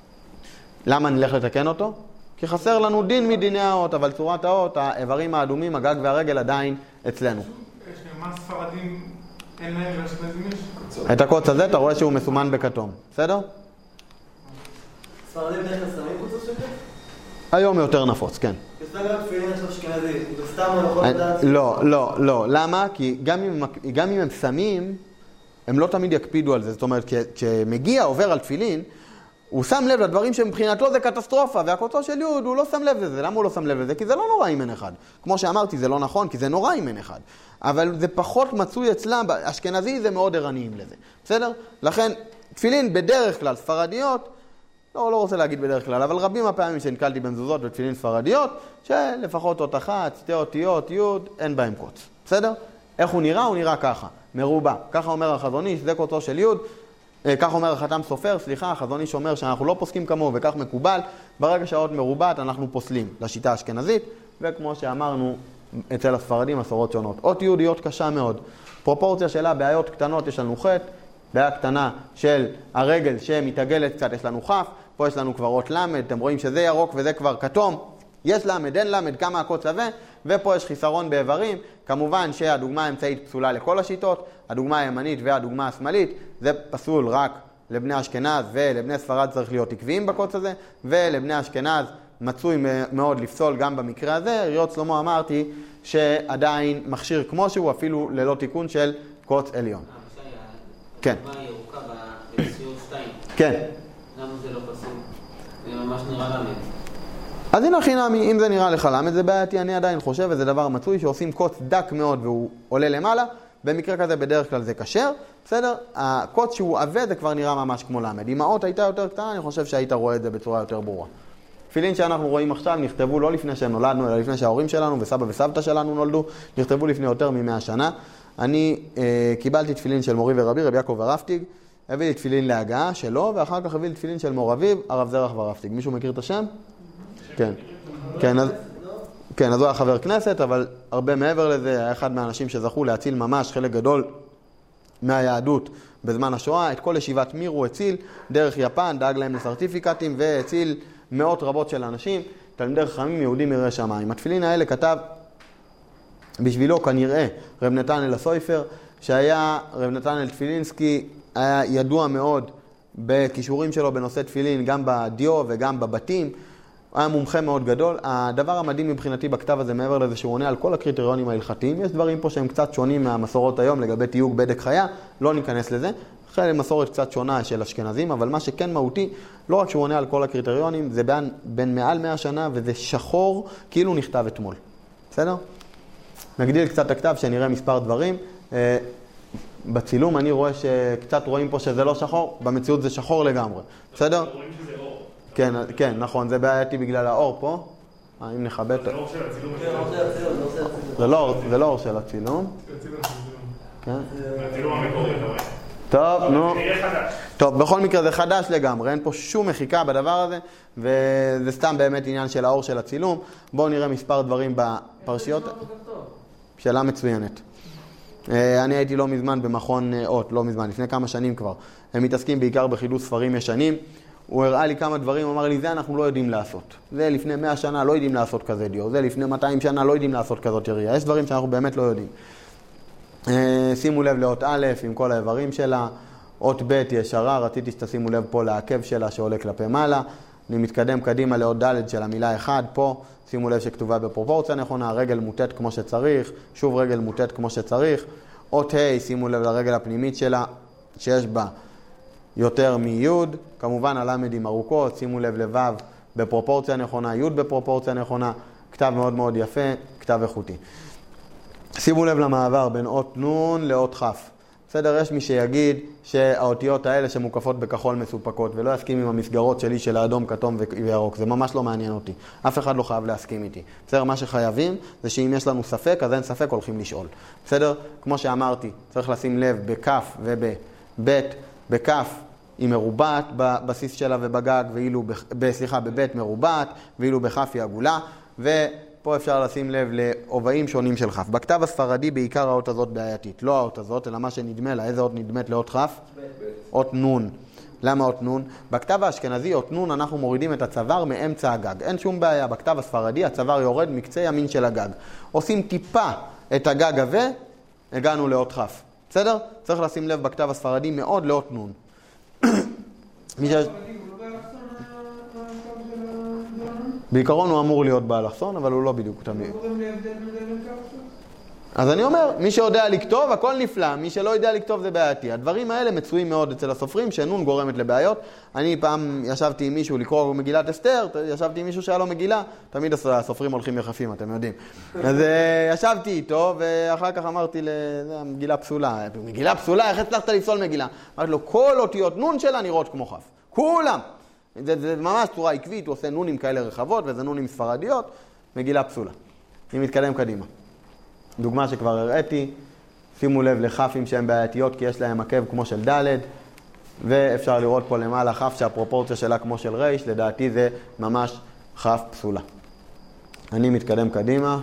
למה נלך לתקן אותו? כי חסר לנו דין מדיני האות, אבל צורת האות, האיברים האדומים, הגג והרגל עדיין אצלנו. מה ספרדים אין להם ואשכנזים יש? את הקוץ הזה אתה רואה שהוא מסומן בכתום. בסדר? ספרדים דרך לסמים קוצו של זה? היום יותר נפוץ, כן. בסתם גם תפילין יש לו אשכנזי, בסתם הוא יכול לדעת... לא, לא, לא. למה? כי גם אם, גם אם הם שמים, הם לא תמיד יקפידו על זה. זאת אומרת, כשמגיע עובר על תפילין, הוא שם לב לדברים שמבחינתו זה קטסטרופה, והקוצו של יוד הוא לא שם לב לזה. למה הוא לא שם לב לזה? כי זה לא נורא אם אין אחד. כמו שאמרתי, זה לא נכון, כי זה נורא אם אין אחד. אבל זה פחות מצוי אצלם, אשכנזי זה מאוד ערניים לזה. בסדר? לכן, תפילין בדרך כלל ספרדיות, לא, לא רוצה להגיד בדרך כלל, אבל רבים הפעמים שנקלתי במזוזות בתפילין ספרדיות, שלפחות אות אחת, שתי אותיות, יוד, אין בהם קוץ. בסדר? איך הוא נראה? הוא נראה ככה, מרובע. ככה אומר החזון איש, זה קוצו של יוד. כך אומר החתם סופר, סליחה, החזון איש אומר שאנחנו לא פוסקים כמוהו וכך מקובל. ברגע שהאות מרובעת אנחנו פוסלים לשיטה האשכנזית, וכמו שאמרנו, אצל הספרדים מסורות שונות. אות יוד היא אות קשה מאוד. פרופורציה שלה, בעיות קטנות יש לנו חטא, בעיה קטנה של הרגל שמתעגלת קצת יש לנו חף, פה יש לנו כבר אות למד, אתם רואים שזה ירוק וזה כבר כתום, יש למד, אין למד, כמה הקוץ שווה, ופה יש חיסרון באיברים. כמובן שהדוגמה האמצעית פסולה לכל השיטות, הדוגמה הימנית והדוגמה השמאלית, זה פסול רק לבני אשכנז, ולבני ספרד צריך להיות עקביים בקוץ הזה, ולבני אשכנז מצוי מאוד לפסול גם במקרה הזה. עיריות שלמה אמרתי שעדיין מכשיר כמו שהוא, אפילו ללא תיקון של קוץ עליון. כן. הדוגמה ירוקה בסיור שתיים. כן. למה זה לא פסול? זה ממש נראה למד. אז הנה חינמי, אם זה נראה לך למד, זה בעייתי, אני עדיין חושב, וזה דבר מצוי שעושים קוץ דק מאוד והוא עולה למעלה, במקרה כזה בדרך כלל זה כשר, בסדר? הקוץ שהוא עבה זה כבר נראה ממש כמו למד. אם האות הייתה יותר קטנה, אני חושב שהיית רואה את זה בצורה יותר ברורה. תפילין שאנחנו רואים עכשיו נכתבו לא לפני שנולדנו, אלא לפני שההורים שלנו וסבא וסבתא שלנו נולדו, נכתבו לפני יותר ממאה שנה. אני אה, קיבלתי תפילין של מורי ורבי, רבי יעקב ורפטיג, הביא לי תפילין להגעה שלו, ואחר כך הביא לי תפילין של מור אביב, הרב זרח ורפטיג. מישהו מכיר את השם? כן. כן, אז, כן, אז הוא היה חבר כנסת, אבל הרבה מעבר לזה, היה אחד מהאנשים שזכו להציל ממש חלק גדול מהיהדות בזמן השואה. את כל ישיבת מיר הוא הציל דרך יפן, דאג להם לסרטיפיקטים, והציל מאות רבות של אנשים, תלמידי חכמים יהודים יראי שמיים. התפילין האלה כתב בשבילו כנראה רב נתנאל הסויפר, שהיה רב נתנאל תפילינסקי, היה ידוע מאוד בכישורים שלו בנושא תפילין, גם בדיו וגם בבתים, היה מומחה מאוד גדול. הדבר המדהים מבחינתי בכתב הזה, מעבר לזה שהוא עונה על כל הקריטריונים ההלכתיים, יש דברים פה שהם קצת שונים מהמסורות היום לגבי תיוג בדק חיה, לא ניכנס לזה. אחרי מסורת קצת שונה של אשכנזים, אבל מה שכן מהותי, לא רק שהוא עונה על כל הקריטריונים, זה בין, בין מעל מאה שנה, וזה שחור כאילו נכתב אתמול. בסדר? נגדיל קצת את הכתב שנראה מספר דברים. בצילום אני רואה שקצת רואים פה שזה לא שחור, במציאות זה שחור לגמרי. בסדר? רואים שזה אור. כן, כן, נכון, זה בעייתי בגלל האור פה. אם נכבד... זה לא אור של הצילום. זה לא אור של הצילום. כן. הצילום המקורי, אתה רואה? טוב, נו. זה יהיה חדש. טוב, בכל מקרה זה חדש לגמרי, אין פה שום מחיקה בדבר הזה, וזה סתם באמת עניין של האור של הצילום. בואו נראה מספר דברים בפרשיות. שאלה מצוינת. אני הייתי לא מזמן במכון אות, לא מזמן, לפני כמה שנים כבר. הם מתעסקים בעיקר בחידוש ספרים ישנים. הוא הראה לי כמה דברים, הוא אמר לי, זה אנחנו לא יודעים לעשות. זה לפני מאה שנה לא יודעים לעשות כזה דיו, זה לפני מאתיים שנה לא יודעים לעשות כזאת יריעה. יש דברים שאנחנו באמת לא יודעים. שימו לב לאות א' עם כל האיברים שלה, אות ב' ישרה, רציתי שתשימו לב פה לעקב שלה שעולה כלפי מעלה. אני מתקדם קדימה לאות ד' של המילה אחד, פה שימו לב שכתובה בפרופורציה נכונה, רגל מוטט כמו שצריך, שוב רגל מוטט כמו שצריך. אות ה' שימו לב לרגל הפנימית שלה שיש בה יותר מיוד, כמובן הלמדים ארוכות, שימו לב לו' בפרופורציה נכונה, י' בפרופורציה נכונה, כתב מאוד מאוד יפה, כתב איכותי. שימו לב למעבר בין אות נון לאות חף. בסדר, יש מי שיגיד שהאותיות האלה שמוקפות בכחול מסופקות, ולא יסכים עם המסגרות שלי של האדום, כתום וירוק. זה ממש לא מעניין אותי. אף אחד לא חייב להסכים איתי. בסדר, מה שחייבים זה שאם יש לנו ספק, אז אין ספק, הולכים לשאול. בסדר? כמו שאמרתי, צריך לשים לב בכף ובבית, בכף היא מרובעת בבסיס שלה ובגג, ואילו, ב, סליחה, בבית מרובעת, ואילו בכף היא עגולה, ופה אפשר לשים לב להובעים שונים של חף. בכתב הספרדי בעיקר האות הזאת בעייתית, לא האות הזאת, אלא מה שנדמה לה. איזה אות נדמת לאות חף? אות נון. למה אות נון? בכתב האשכנזי, אות נון, אנחנו מורידים את הצוואר מאמצע הגג. אין שום בעיה. בכתב הספרדי, הצוואר יורד מקצה ימין של הגג. עושים טיפה את הגג הזה, הגענו לאות חף. בסדר? צריך לשים לב בכתב הספרדי מאוד לאות נון. בעיקרון הוא אמור להיות באלכסון, אבל הוא לא בדיוק תמיד. אז אני אומר, מי שיודע לכתוב, הכל נפלא. מי שלא יודע לכתוב זה בעייתי. הדברים האלה מצויים מאוד אצל הסופרים, שנון גורמת לבעיות. אני פעם ישבתי עם מישהו לקרוא מגילת אסתר, ישבתי עם מישהו שהיה לו מגילה, תמיד הסופרים הולכים יחפים, אתם יודעים. אז ישבתי איתו, ואחר כך אמרתי, זה מגילה פסולה. מגילה פסולה, איך הצלחת לפסול מגילה? אמרתי לו, כל אותיות נון שלה נראות כמו חף. כולם. זה, זה ממש צורה עקבית, הוא עושה נונים כאלה רחבות, וזה נונים ספרדיות, מגילה פסולה. אני מתקדם קדימה. דוגמה שכבר הראיתי, שימו לב לחפים שהם בעייתיות כי יש להם עקב כמו של ד', ואפשר לראות פה למעלה חף שהפרופורציה שלה כמו של רייש, לדעתי זה ממש חף פסולה. אני מתקדם קדימה.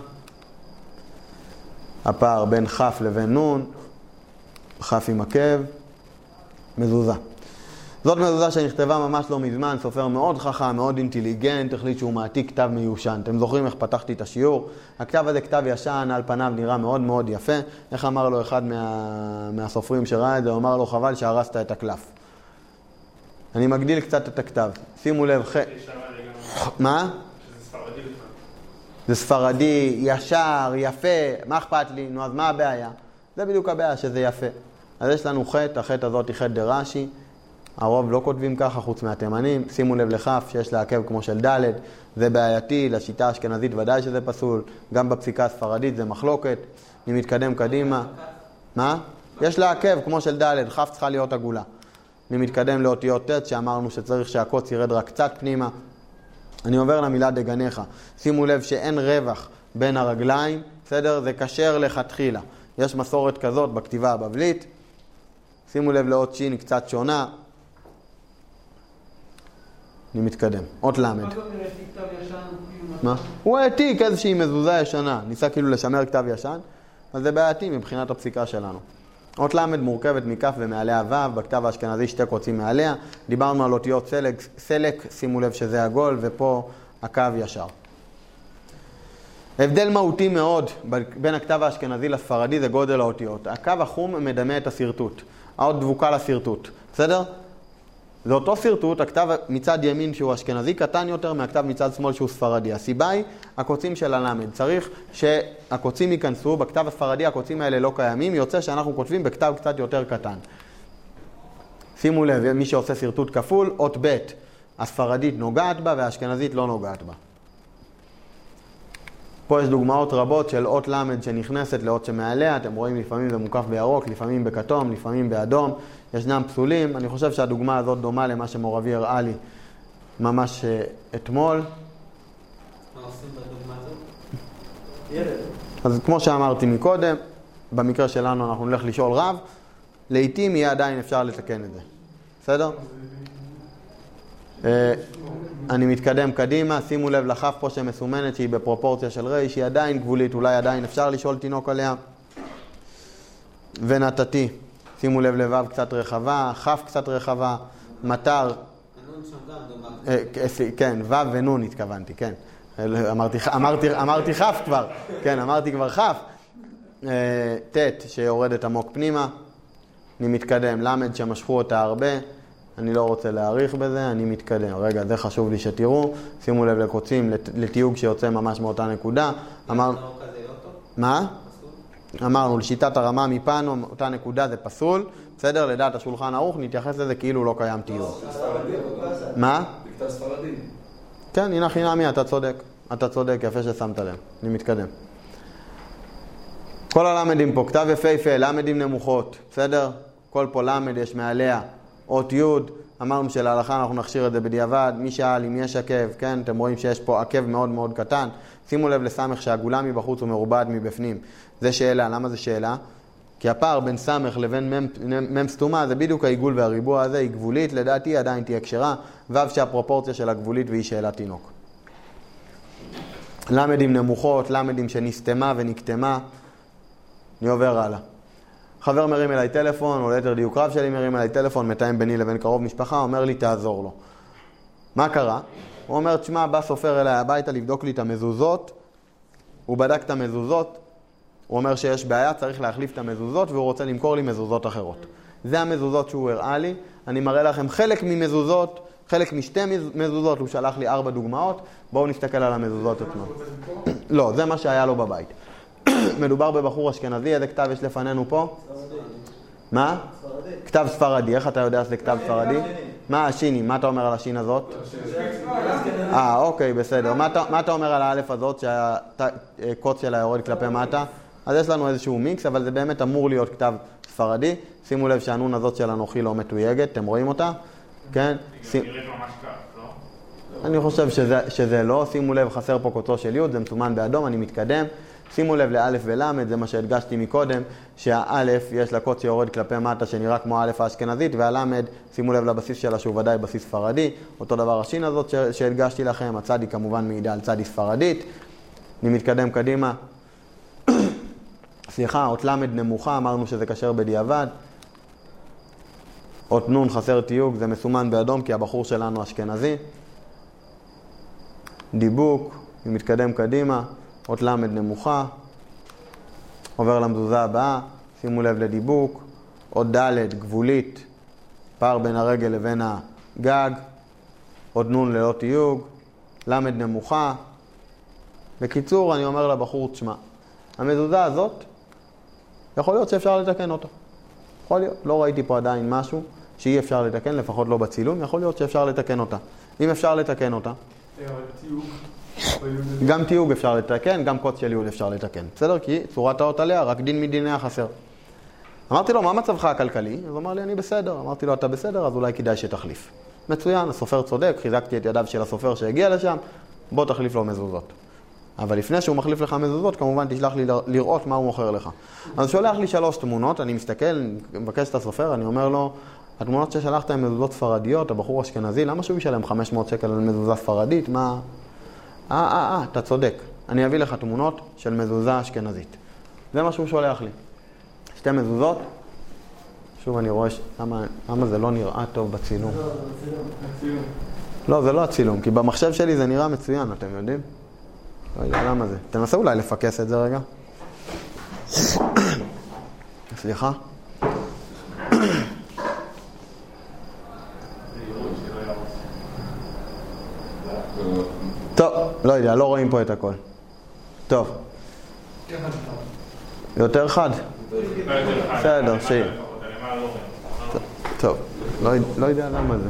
הפער בין חף לבין נון, חף עם עקב, מזוזה. זאת מזוזה שנכתבה ממש לא מזמן, סופר מאוד חכם, מאוד אינטליגנט, החליט שהוא מעתיק כתב מיושן. אתם זוכרים איך פתחתי את השיעור? הכתב הזה כתב ישן, על פניו נראה מאוד מאוד יפה. איך אמר לו אחד מה... מהסופרים שראה את זה? הוא אמר לו, חבל שהרסת את הקלף. אני מגדיל קצת את הכתב. שימו לב, ח... מה? שזה ספרדי בכלל. זה ספרדי, ישר, יפה, מה אכפת לי? נו, אז מה הבעיה? זה בדיוק הבעיה, שזה יפה. אז יש לנו חטא, החטא הזאת היא חטא דרשי. הרוב לא כותבים ככה חוץ מהתימנים. שימו לב לכף שיש לה עקב כמו של ד', זה בעייתי, לשיטה האשכנזית ודאי שזה פסול, גם בפסיקה הספרדית זה מחלוקת. אני מתקדם קדימה. מה? יש לה עקב כמו של ד', כף צריכה להיות עגולה. אני מתקדם לאותיות ט' שאמרנו שצריך שהקוץ ירד רק קצת פנימה. אני עובר למילה דגניך. שימו לב שאין רווח בין הרגליים, בסדר? זה קשר לכתחילה. יש מסורת כזאת בכתיבה הבבלית. שימו לב לאות שין קצת שונה. אני מתקדם. אות למד. מה זאת אומרת כתב ישן? מה? הוא העתיק איזושהי מזוזה ישנה. ניסה כאילו לשמר כתב ישן, אז זה בעייתי מבחינת הפסיקה שלנו. אות למד מורכבת מכף ומעליה ו', בכתב האשכנזי שתי קוצים מעליה. דיברנו על אותיות סלק, סלק, שימו לב שזה עגול, ופה הקו ישר. הבדל מהותי מאוד בין הכתב האשכנזי לספרדי זה גודל האותיות. הקו החום מדמה את הסרטוט. האות דבוקה לסרטוט. בסדר? זה אותו סרטוט, הכתב מצד ימין שהוא אשכנזי קטן יותר מהכתב מצד שמאל שהוא ספרדי. הסיבה היא הקוצים של הלמד. צריך שהקוצים ייכנסו, בכתב הספרדי הקוצים האלה לא קיימים, יוצא שאנחנו כותבים בכתב קצת יותר קטן. שימו לב, מי שעושה סרטוט כפול, אות ב' הספרדית נוגעת בה והאשכנזית לא נוגעת בה. פה יש דוגמאות רבות של אות למד שנכנסת לאות שמעליה, אתם רואים לפעמים זה מוקף בירוק, לפעמים בכתום, לפעמים באדום, ישנם פסולים. אני חושב שהדוגמה הזאת דומה למה שמורבי הראה לי ממש אתמול. מה עושים בדוגמה הזאת? ילד. אז כמו שאמרתי מקודם, במקרה שלנו אנחנו נלך לשאול רב, לעתים יהיה עדיין אפשר לתקן את זה. בסדר? אני מתקדם קדימה, שימו לב לכף פה שמסומנת שהיא בפרופורציה של ר' שהיא עדיין גבולית, אולי עדיין אפשר לשאול תינוק עליה. ונתתי, שימו לב לבב קצת רחבה, כף קצת רחבה, מטר. הנון שם גם דומה. כן, ו' ונון התכוונתי, כן. אמרתי, אמרתי, אמרתי כף כבר, כן, אמרתי כבר כף. ט' שיורדת עמוק פנימה, אני מתקדם, למד שמשכו אותה הרבה. אני לא רוצה להאריך בזה, אני מתקדם. רגע, זה חשוב לי שתראו. שימו לב לקוצים, לתיוג שיוצא ממש מאותה נקודה. אמר... מה? אמרנו, לשיטת הרמה מפנו, אותה נקודה זה פסול. בסדר, לדעת השולחן ערוך, נתייחס לזה כאילו לא קיים תיוג. מה? בכתב ספרדי. כן, הנה חינמי, אתה צודק. אתה צודק, יפה ששמת לב. אני מתקדם. כל הלמדים פה, כתב יפהפה, למדים נמוכות, בסדר? כל פה למד, יש מעליה, אות י', אמרנו שלהלכה אנחנו נכשיר את זה בדיעבד, מי שאל אם יש עקב, כן? אתם רואים שיש פה עקב מאוד מאוד קטן. שימו לב לסמך שהגולה מבחוץ ומרובד מבפנים. זה שאלה, למה זה שאלה? כי הפער בין סמך לבין מם סתומה זה בדיוק העיגול והריבוע הזה, היא גבולית, לדעתי עדיין תהיה קשרה, וו שהפרופורציה של הגבולית והיא שאלת תינוק. למדים נמוכות, למדים שנסתמה ונקתמה. אני עובר הלאה. חבר מרים אליי טלפון, או ליתר דיוק רב שלי מרים אליי טלפון, מתאם ביני לבין קרוב משפחה, אומר לי תעזור לו. מה קרה? הוא אומר, תשמע, בא סופר אליי הביתה לבדוק לי את המזוזות, הוא בדק את המזוזות, הוא אומר שיש בעיה, צריך להחליף את המזוזות, והוא רוצה למכור לי מזוזות אחרות. זה המזוזות שהוא הראה לי, אני מראה לכם חלק ממזוזות, חלק משתי מזוזות, הוא שלח לי ארבע דוגמאות, בואו נסתכל על המזוזות עצמם. לא, זה מה שהיה לו בבית. מדובר בבחור אשכנזי, איזה כתב יש לפנינו פה? ספרדי. מה? ספרדי. כתב ספרדי, איך אתה יודע שזה כתב ספרדי? מה השיני? מה אתה אומר על השין הזאת? אה, אוקיי, בסדר. מה אתה, מה אתה אומר על האלף הזאת שהקוץ שלה יורד כלפי מטה? אז יש לנו איזשהו מיקס, אבל זה באמת אמור להיות כתב ספרדי. שימו לב שהנון הזאת של אנוכי לא מתויגת, אתם רואים אותה? כן? היא נראית ממש כך, לא? אני חושב שזה, שזה לא. שימו לב, חסר פה קוצו של י', זה מסומן באדום, אני מתקדם. שימו לב לאלף ולמד, זה מה שהדגשתי מקודם, שהאלף יש לה קוץ שיורד כלפי מטה שנראה כמו האלף האשכנזית, והלמד, שימו לב לבסיס שלה שהוא ודאי בסיס ספרדי, אותו דבר השין הזאת שהדגשתי לכם, הצדי כמובן מעידה על צדי ספרדית. אני מתקדם קדימה. סליחה, אות למד נמוכה, אמרנו שזה קשר בדיעבד. אות נון חסר תיוג, זה מסומן באדום כי הבחור שלנו אשכנזי. דיבוק, אני מתקדם קדימה. אות למד נמוכה, עובר למזוזה הבאה, שימו לב לדיבוק, אות ד' גבולית, פער בין הרגל לבין הגג, אות נון ללא תיוג, למד נמוכה. בקיצור, אני אומר לבחור, תשמע, המזוזה הזאת, יכול להיות שאפשר לתקן אותה. יכול להיות, לא ראיתי פה עדיין משהו שאי אפשר לתקן, לפחות לא בצילום, יכול להיות שאפשר לתקן אותה. אם אפשר לתקן אותה, גם תיוג אפשר לתקן, גם קוץ של יוד אפשר לתקן. בסדר? כי צורת האות עליה, רק דין מדיני החסר. אמרתי לו, מה מצבך הכלכלי? אז הוא אמר לי, אני בסדר. אמרתי לו, אתה בסדר? אז אולי כדאי שתחליף. מצוין, הסופר צודק, חיזקתי את ידיו של הסופר שהגיע לשם, בוא תחליף לו מזוזות. אבל לפני שהוא מחליף לך מזוזות, כמובן תשלח לי לראות מה הוא מוכר לך. אז שולח לי שלוש תמונות, אני מסתכל, מבקש את הסופר, אני אומר לו, התמונות ששלחת הן מזוזות ספרדיות, הבחור אשכנזי, למה שהוא ישלם חמש מאות שקל על מזוזה ספרדית? מה? אה, אה, אה, אתה צודק. אני אביא לך תמונות של מזוזה אשכנזית. זה מה שהוא שולח לי. שתי מזוזות. שוב אני רואה, ש... למה, למה זה לא נראה טוב בצילום? לא, זה הצילום. לא, זה לא הצילום, כי במחשב שלי זה נראה מצוין, אתם יודעים? לא יודע למה זה. תנסה אולי לפקס את זה רגע. סליחה. טוב, לא יודע, לא רואים פה את הכל. טוב. יותר חד? בסדר, שיהיה. טוב, לא יודע למה זה.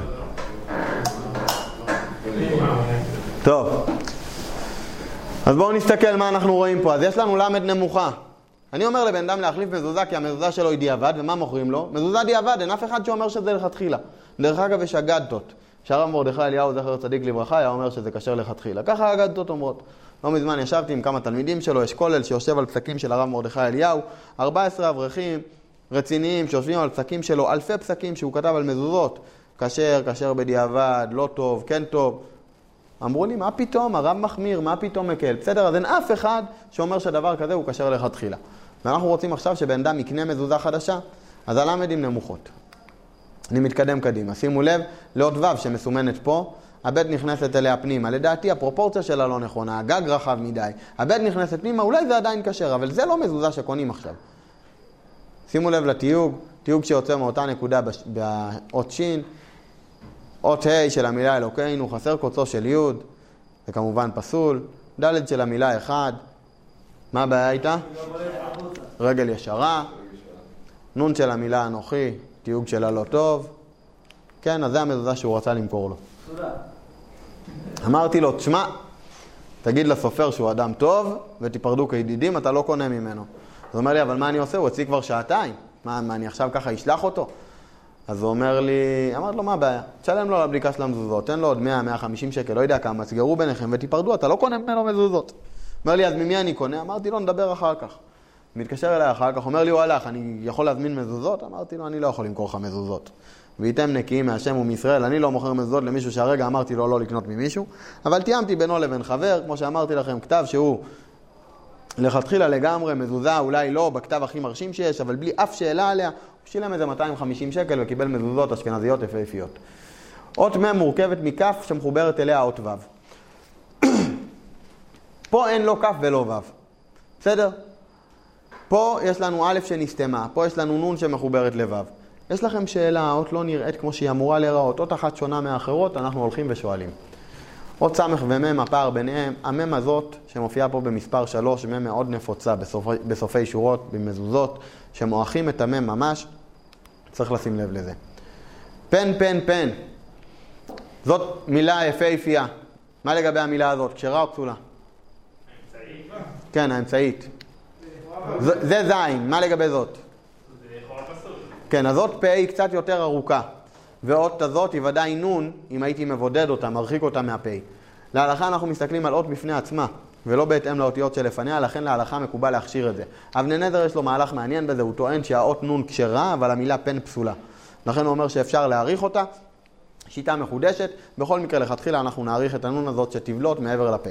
טוב. אז בואו נסתכל מה אנחנו רואים פה. אז יש לנו למד נמוכה. אני אומר לבן אדם להחליף מזוזה כי המזוזה שלו היא דיעבד, ומה מוכרים לו? מזוזה דיעבד, אין אף אחד שאומר שזה לכתחילה. דרך אגב יש אגדתות. שהרב מרדכי אליהו זכר צדיק לברכה היה אומר שזה קשר לכתחילה. ככה אגדתות אומרות. לא מזמן ישבתי עם כמה תלמידים שלו, יש כולל שיושב על פסקים של הרב מרדכי אליהו, ארבעה עשר אברכים רציניים שיושבים על פסקים שלו, אלפי פסקים שהוא כתב על מזוזות. קשר, קשר בדיעבד, לא טוב, כן טוב. אמרו לי, מה פתאום? הרב מחמיר, מה פתאום מקל? בסדר, אז אין אף אחד שאומר שדבר כזה הוא קשר לכתחילה. ואנחנו רוצים עכשיו שבן אדם יקנה מזוזה חדשה, אז הלמדים נמוכות. אני מתקדם קדימה. שימו לב, לאות ו' שמסומנת פה, הבית נכנסת אליה פנימה. לדעתי הפרופורציה שלה לא נכונה, הגג רחב מדי. הבית נכנסת פנימה, אולי זה עדיין קשר, אבל זה לא מזוזה שקונים עכשיו. שימו לב לתיוג, תיוג שיוצא מאותה נקודה באות שין, אות ה' של המילה אלוקינו, חסר קוצו של י', זה כמובן פסול, ד' של המילה אחד, מה הבעיה איתה? רגל ישרה, נון של המילה אנוכי, תיוג שלה לא טוב, כן, אז זה המזוזה שהוא רצה למכור לו. אמרתי לו, תשמע, תגיד לסופר שהוא אדם טוב, ותיפרדו כידידים, אתה לא קונה ממנו. הוא אומר לי, אבל מה אני עושה? הוא אצלי כבר שעתיים. מה, מה אני עכשיו ככה אשלח אותו? אז הוא אומר לי, אמרתי לו, מה הבעיה? תשלם לו לבדיקה של המזוזות, תן לו עוד מאה, מאה וחמישים שקל, לא יודע כמה, סגרו ביניכם ותיפרדו, אתה לא קונה ממנו מזוזות. אומר לי, אז ממי אני קונה? אמרתי לו, נדבר אחר כך. מתקשר אליי אחר כך, אומר לי, הוא הלך, אני יכול להזמין מזוזות? אמרתי לו, אני לא יכול למכור לך מזוזות. ואיתם נקיים מהשם ומישראל, אני לא מוכר מזוזות למישהו שהרגע אמרתי לו לא לקנות ממישהו, אבל תיאמתי בינו לבין חבר, כמו שאמרתי לכם, כתב שהוא לכתחילה לגמרי מזוזה, אולי לא בכתב הכי מרשים שיש, אבל בלי אף שאלה עליה, הוא שילם איזה מאתיים וחמישים שקל וקיבל מזוזות אשכנזיות יפהפיות. אות מ' מורכבת מכף שמחוברת אליה אות ו'. פה אין לא כף ולא ו'. בסדר? פה יש לנו א' שנסתמה, פה יש לנו נ' שמחוברת לו'. יש לכם שאלה, האות לא נראית כמו שהיא אמורה להיראות, אות אחת שונה מהאחרות, אנחנו הולכים ושואלים. אות סמך ומם, הפער ביניהם, המם הזאת שמופיעה פה במספר שלוש, מם מאוד נפוצה בסופי, בסופי שורות, במזוזות, שמואחים את המם ממש, צריך לשים לב לזה. פן, פן, פן. זאת מילה יפהפייה. מה לגבי המילה הזאת? כשרה או פסולה? האמצעית? כן, האמצעית. זה, זה זין, מה לגבי זאת? זה לכאורה פסול. כן, אז אות פה היא קצת יותר ארוכה. ואות הזאת היא ודאי נון, אם הייתי מבודד אותה, מרחיק אותה מהפה. להלכה אנחנו מסתכלים על אות בפני עצמה, ולא בהתאם לאותיות שלפניה, לכן להלכה מקובל להכשיר את זה. אבני נזר יש לו מהלך מעניין בזה, הוא טוען שהאות נון כשרה, אבל המילה פן פסולה. לכן הוא אומר שאפשר להאריך אותה, שיטה מחודשת, בכל מקרה לכתחילה אנחנו נאריך את הנון הזאת שתבלוט מעבר לפה.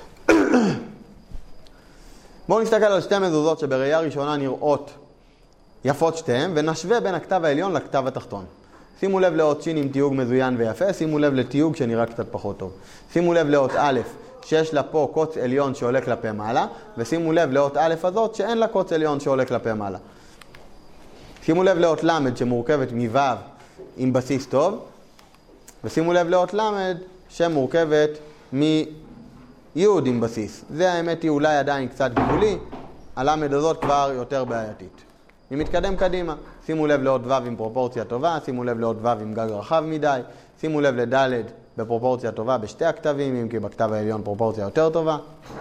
בואו נסתכל על שתי מזוזות שבראייה ראשונה נראות יפות שתיהן, ונשווה בין הכתב העליון לכתב התחתון. שימו לב לאות שין עם תיוג מזוין ויפה, שימו לב לתיוג שנראה קצת פחות טוב. שימו לב לאות א' שיש לה פה קוץ עליון שעולה כלפי מעלה, ושימו לב לאות א' הזאת שאין לה קוץ עליון שעולה כלפי מעלה. שימו לב לאות למד שמורכבת מו' עם בסיס טוב, ושימו לב לאות למד שמורכבת מי' עם בסיס. זה האמת היא אולי עדיין קצת גבולי, הלמד הזאת כבר יותר בעייתית. אני מתקדם קדימה. שימו לב לאות ו' עם פרופורציה טובה, שימו לב לאות ו' עם גג רחב מדי, שימו לב לד' בפרופורציה טובה בשתי הכתבים, אם כי בכתב העליון פרופורציה יותר טובה.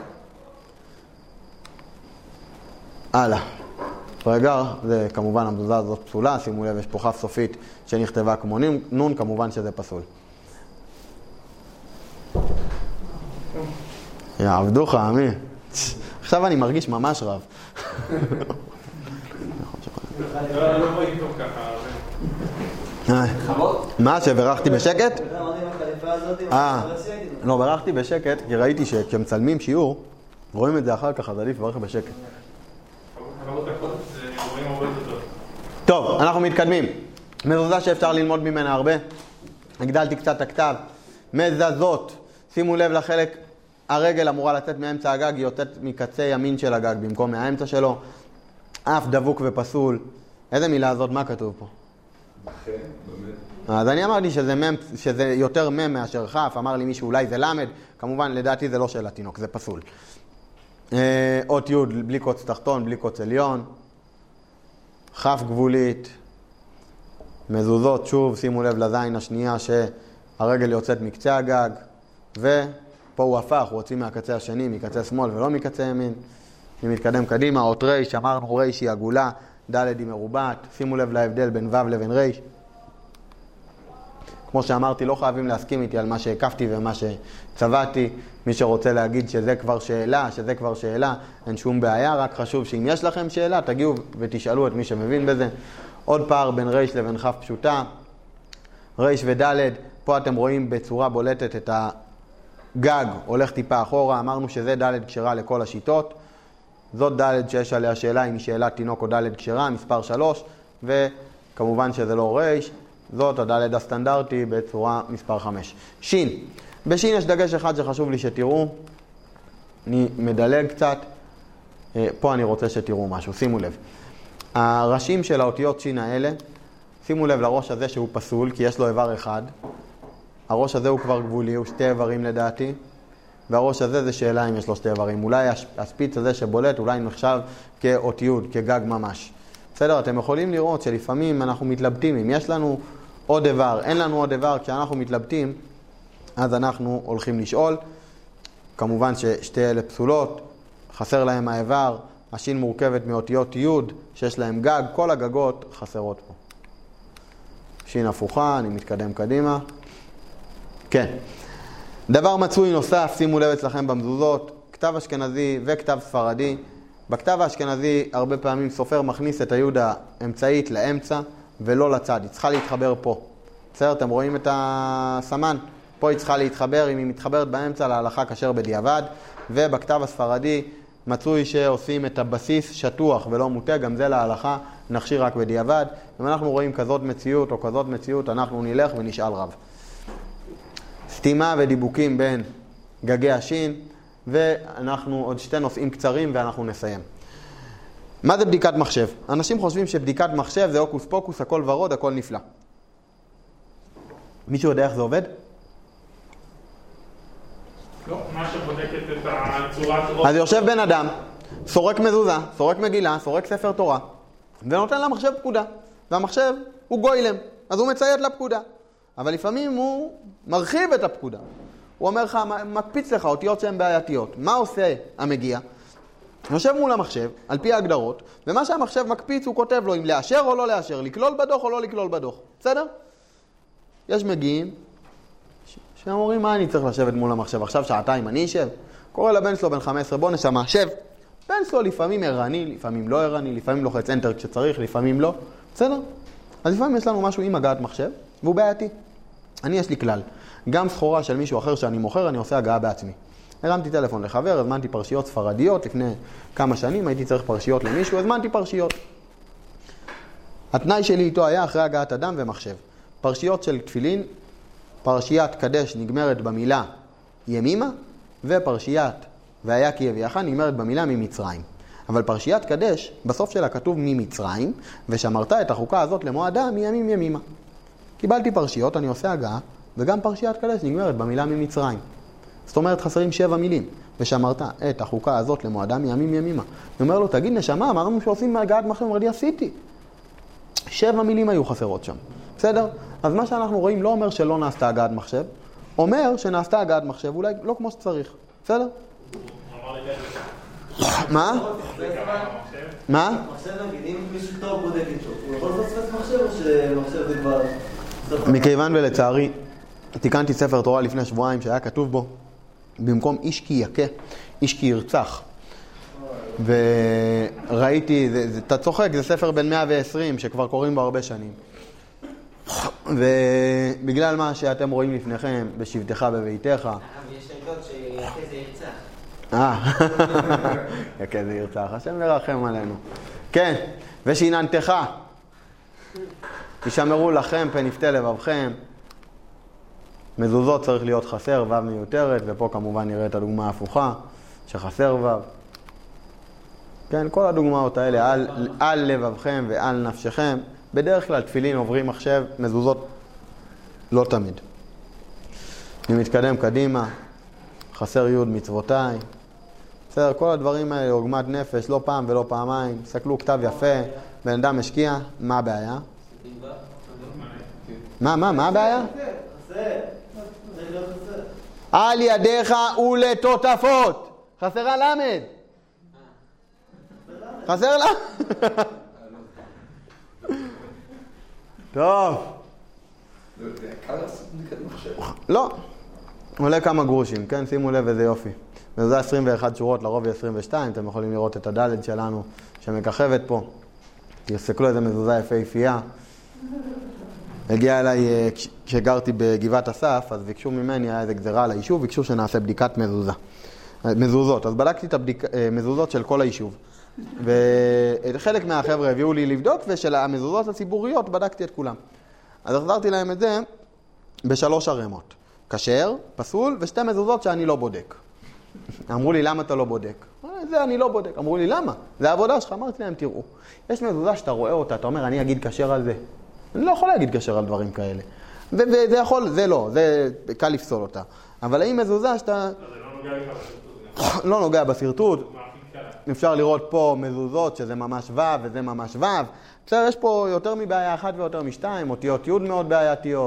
הלאה. רגע, זה כמובן המזוזה הזאת פסולה, שימו לב יש פה כף סופית שנכתבה כמו נון, כמובן שזה פסול. יעבדוך, עמי. עכשיו אני מרגיש ממש רב. לא רואים טוב ככה. מה, שברכתי בשקט? אה, לא, ברכתי בשקט, כי ראיתי שכשמצלמים שיעור, רואים את זה אחר כך, אז עדיף לברך בשקט. טוב, אנחנו מתקדמים. מזוזה שאפשר ללמוד ממנה הרבה. הגדלתי קצת את הכתב. מזזות. שימו לב לחלק, הרגל אמורה לצאת מאמצע הגג, היא יוצאת מקצה ימין של הגג במקום מהאמצע שלו. אף דבוק ופסול. איזה מילה הזאת? מה כתוב פה? כן, באמת. אז אני אמרתי שזה, מם, שזה יותר מם מאשר חף, אמר לי מישהו אולי זה למד, כמובן לדעתי זה לא של התינוק, זה פסול. אה, אות י' בלי קוץ תחתון, בלי קוץ עליון, חף גבולית, מזוזות, שוב שימו לב לזין השנייה שהרגל יוצאת מקצה הגג, ופה הוא הפך, הוא הוציא מהקצה השני, מקצה שמאל ולא מקצה ימין. אני מתקדם קדימה, אות ריש, אמרנו ריש היא עגולה, ד' היא מרובעת, שימו לב להבדל בין ו' לבין ריש. כמו שאמרתי, לא חייבים להסכים איתי על מה שהקפתי ומה שצבעתי. מי שרוצה להגיד שזה כבר שאלה, שזה כבר שאלה, אין שום בעיה, רק חשוב שאם יש לכם שאלה, תגיעו ותשאלו את מי שמבין בזה. עוד פער בין ריש לבין כף פשוטה, ריש וד', פה אתם רואים בצורה בולטת את הגג, הולך טיפה אחורה, אמרנו שזה ד' כשרה לכל השיטות. זאת ד' שיש עליה שאלה אם היא שאלת תינוק או ד' כשרה, מספר שלוש, וכמובן שזה לא ריש. זאת הד' הסטנדרטי בצורה מספר חמש. שין. בשין יש דגש אחד שחשוב לי שתראו. אני מדלג קצת. פה אני רוצה שתראו משהו. שימו לב. הראשים של האותיות שין האלה, שימו לב לראש הזה שהוא פסול, כי יש לו איבר אחד. הראש הזה הוא כבר גבולי, הוא שתי איברים לדעתי. והראש הזה זה שאלה אם יש לו שתי איברים. אולי הספיץ הזה שבולט, אולי נחשב כאותיות, כגג ממש. בסדר, אתם יכולים לראות שלפעמים אנחנו מתלבטים, אם יש לנו עוד דבר, אין לנו עוד דבר, כשאנחנו מתלבטים, אז אנחנו הולכים לשאול. כמובן ששתי אלה פסולות, חסר להם האיבר, השין מורכבת מאותיות י' שיש להם גג, כל הגגות חסרות פה. שין הפוכה, אני מתקדם קדימה. כן. דבר מצוי נוסף, שימו לב אצלכם במזוזות, כתב אשכנזי וכתב ספרדי. בכתב האשכנזי הרבה פעמים סופר מכניס את היוד האמצעית לאמצע ולא לצד, היא צריכה להתחבר פה. בסדר, אתם רואים את הסמן? פה היא צריכה להתחבר, אם היא מתחברת באמצע להלכה כשר בדיעבד, ובכתב הספרדי מצוי שעושים את הבסיס שטוח ולא מוטה, גם זה להלכה נכשיר רק בדיעבד. אם אנחנו רואים כזאת מציאות או כזאת מציאות, אנחנו נלך ונשאל רב. סתימה ודיבוקים בין גגי השין, ואנחנו עוד שתי נושאים קצרים ואנחנו נסיים. מה זה בדיקת מחשב? אנשים חושבים שבדיקת מחשב זה אוקוס פוקוס, הכל ורוד, הכל נפלא. מישהו יודע איך זה עובד? לא, מה שבודקת את הצורת ראש. אז יושב בן אדם, סורק מזוזה, סורק מגילה, סורק ספר תורה, ונותן למחשב פקודה. והמחשב הוא גוילם, אז הוא מציית לפקודה. אבל לפעמים הוא מרחיב את הפקודה. הוא אומר לך, מקפיץ לך אותיות שהן בעייתיות. מה עושה המגיע? יושב מול המחשב, על פי ההגדרות, ומה שהמחשב מקפיץ הוא כותב לו אם לאשר או לא לאשר, לכלול בדוח או לא לכלול בדוח. בסדר? יש מגיעים שאומרים, מה אני צריך לשבת מול המחשב? עכשיו שעתיים אני אשב? קורא לבן שלו בן חמש עשרה, בוא נשמה, שב. בן שלו לפעמים ערני, לפעמים לא ערני, לפעמים לוחץ אנטר כשצריך, לפעמים לא. בסדר? אז לפעמים יש לנו משהו עם הגעת מחשב, והוא בעייתי. אני יש לי כלל. גם סחורה של מישהו אחר שאני מוכר, אני עושה הגעה בעצמי. הרמתי טלפון לחבר, הזמנתי פרשיות ספרדיות, לפני כמה שנים הייתי צריך פרשיות למישהו, הזמנתי פרשיות. התנאי שלי איתו היה אחרי הגעת אדם ומחשב. פרשיות של תפילין, פרשיית קדש נגמרת במילה ימימה, ופרשיית והיה כי יביאך נגמרת במילה ממצרים. אבל פרשיית קדש, בסוף שלה כתוב ממצרים, ושמרת את החוקה הזאת למועדה מימים ימימה. קיבלתי פרשיות, אני עושה הגעה, וגם פרשיית קדש נגמרת במילה ממצרים. זאת אומרת, חסרים שבע מילים, ושמרת את החוקה הזאת למועדה מימים ימימה. אני אומר לו, תגיד נשמה, אמרנו שעושים מהגעת מחשב, אמר לי, עשיתי. שבע מילים היו חסרות שם. בסדר? אז מה שאנחנו רואים לא אומר שלא נעשתה הגעת מחשב, אומר שנעשתה הגעת מחשב, אולי לא כמו שצריך. בסדר? מה? מה? מחשב נגיד, אם מישהו טוב בודק איתו, הוא יכול לפספס מחשב או שמחשב זה כבר... מכיוון ולצערי, תיקנתי ספר תורה לפני שבועיים שהיה כתוב בו, במקום איש כי יכה, איש כי ירצח. וראיתי, זה, זה, אתה צוחק, זה ספר בין מאה ועשרים שכבר קוראים בו הרבה שנים. ובגלל מה שאתם רואים לפניכם, בשבתך בביתך. אבל יש עדות שיכה זה ירצח. אה, יכה זה ירצח, השם ירחם עלינו. כן, ושיננתך. ישמרו לכם פן יפתה לבבכם. מזוזות צריך להיות חסר, וו מיותרת, ופה כמובן נראה את הדוגמה ההפוכה, שחסר וו. כן, כל הדוגמאות האלה, על, על לבבכם ועל נפשכם. בדרך כלל תפילין עוברים מחשב, מזוזות לא תמיד. אני מתקדם קדימה, חסר יוד מצוותיי. בסדר, כל הדברים האלה, עוגמת נפש, לא פעם ולא פעמיים. סתכלו, כתב יפה, בן אדם משקיע, מה הבעיה? מה, מה, מה הבעיה? חסר. צריך להיות חסר. על ידיך ולתותפות. חסרה למד. חסר לה? טוב. זה יקר לעשות בדיקת מחשב. לא. עולה כמה גרושים, כן? שימו לב איזה יופי. וזה עשרים ואחת שורות, לרוב היא עשרים ושתיים. אתם יכולים לראות את הדלת שלנו שמככבת פה. תסתכלו איזה מזוזה יפהפייה. הגיע אליי, כשגרתי בגבעת אסף, אז ביקשו ממני, היה איזה גזרה על היישוב, ביקשו שנעשה בדיקת מזוזה. מזוזות. אז בדקתי את המזוזות של כל היישוב. וחלק מהחבר'ה הביאו לי לבדוק, ושל המזוזות הציבוריות בדקתי את כולם. אז החזרתי להם את זה בשלוש הרמות. כשר, פסול, ושתי מזוזות שאני לא בודק. אמרו לי, למה אתה לא בודק? זה אני לא בודק. אמרו לי, למה? זה העבודה שלך. אמרתי להם, תראו, יש מזוזה שאתה רואה אותה, אתה אומר, אני אגיד כשר על זה. אני לא יכול להגיד כשר על דברים כאלה. וזה יכול, זה לא, זה קל לפסול אותה. אבל האם מזוזה שאתה... זה לא נוגע לך בסרטוט. לא נוגע בסרטוט. אפשר לראות פה מזוזות שזה ממש ו' וזה ממש ו'. בסדר, יש פה יותר מבעיה אחת ויותר משתיים, אותיות י' מאוד בעייתיות.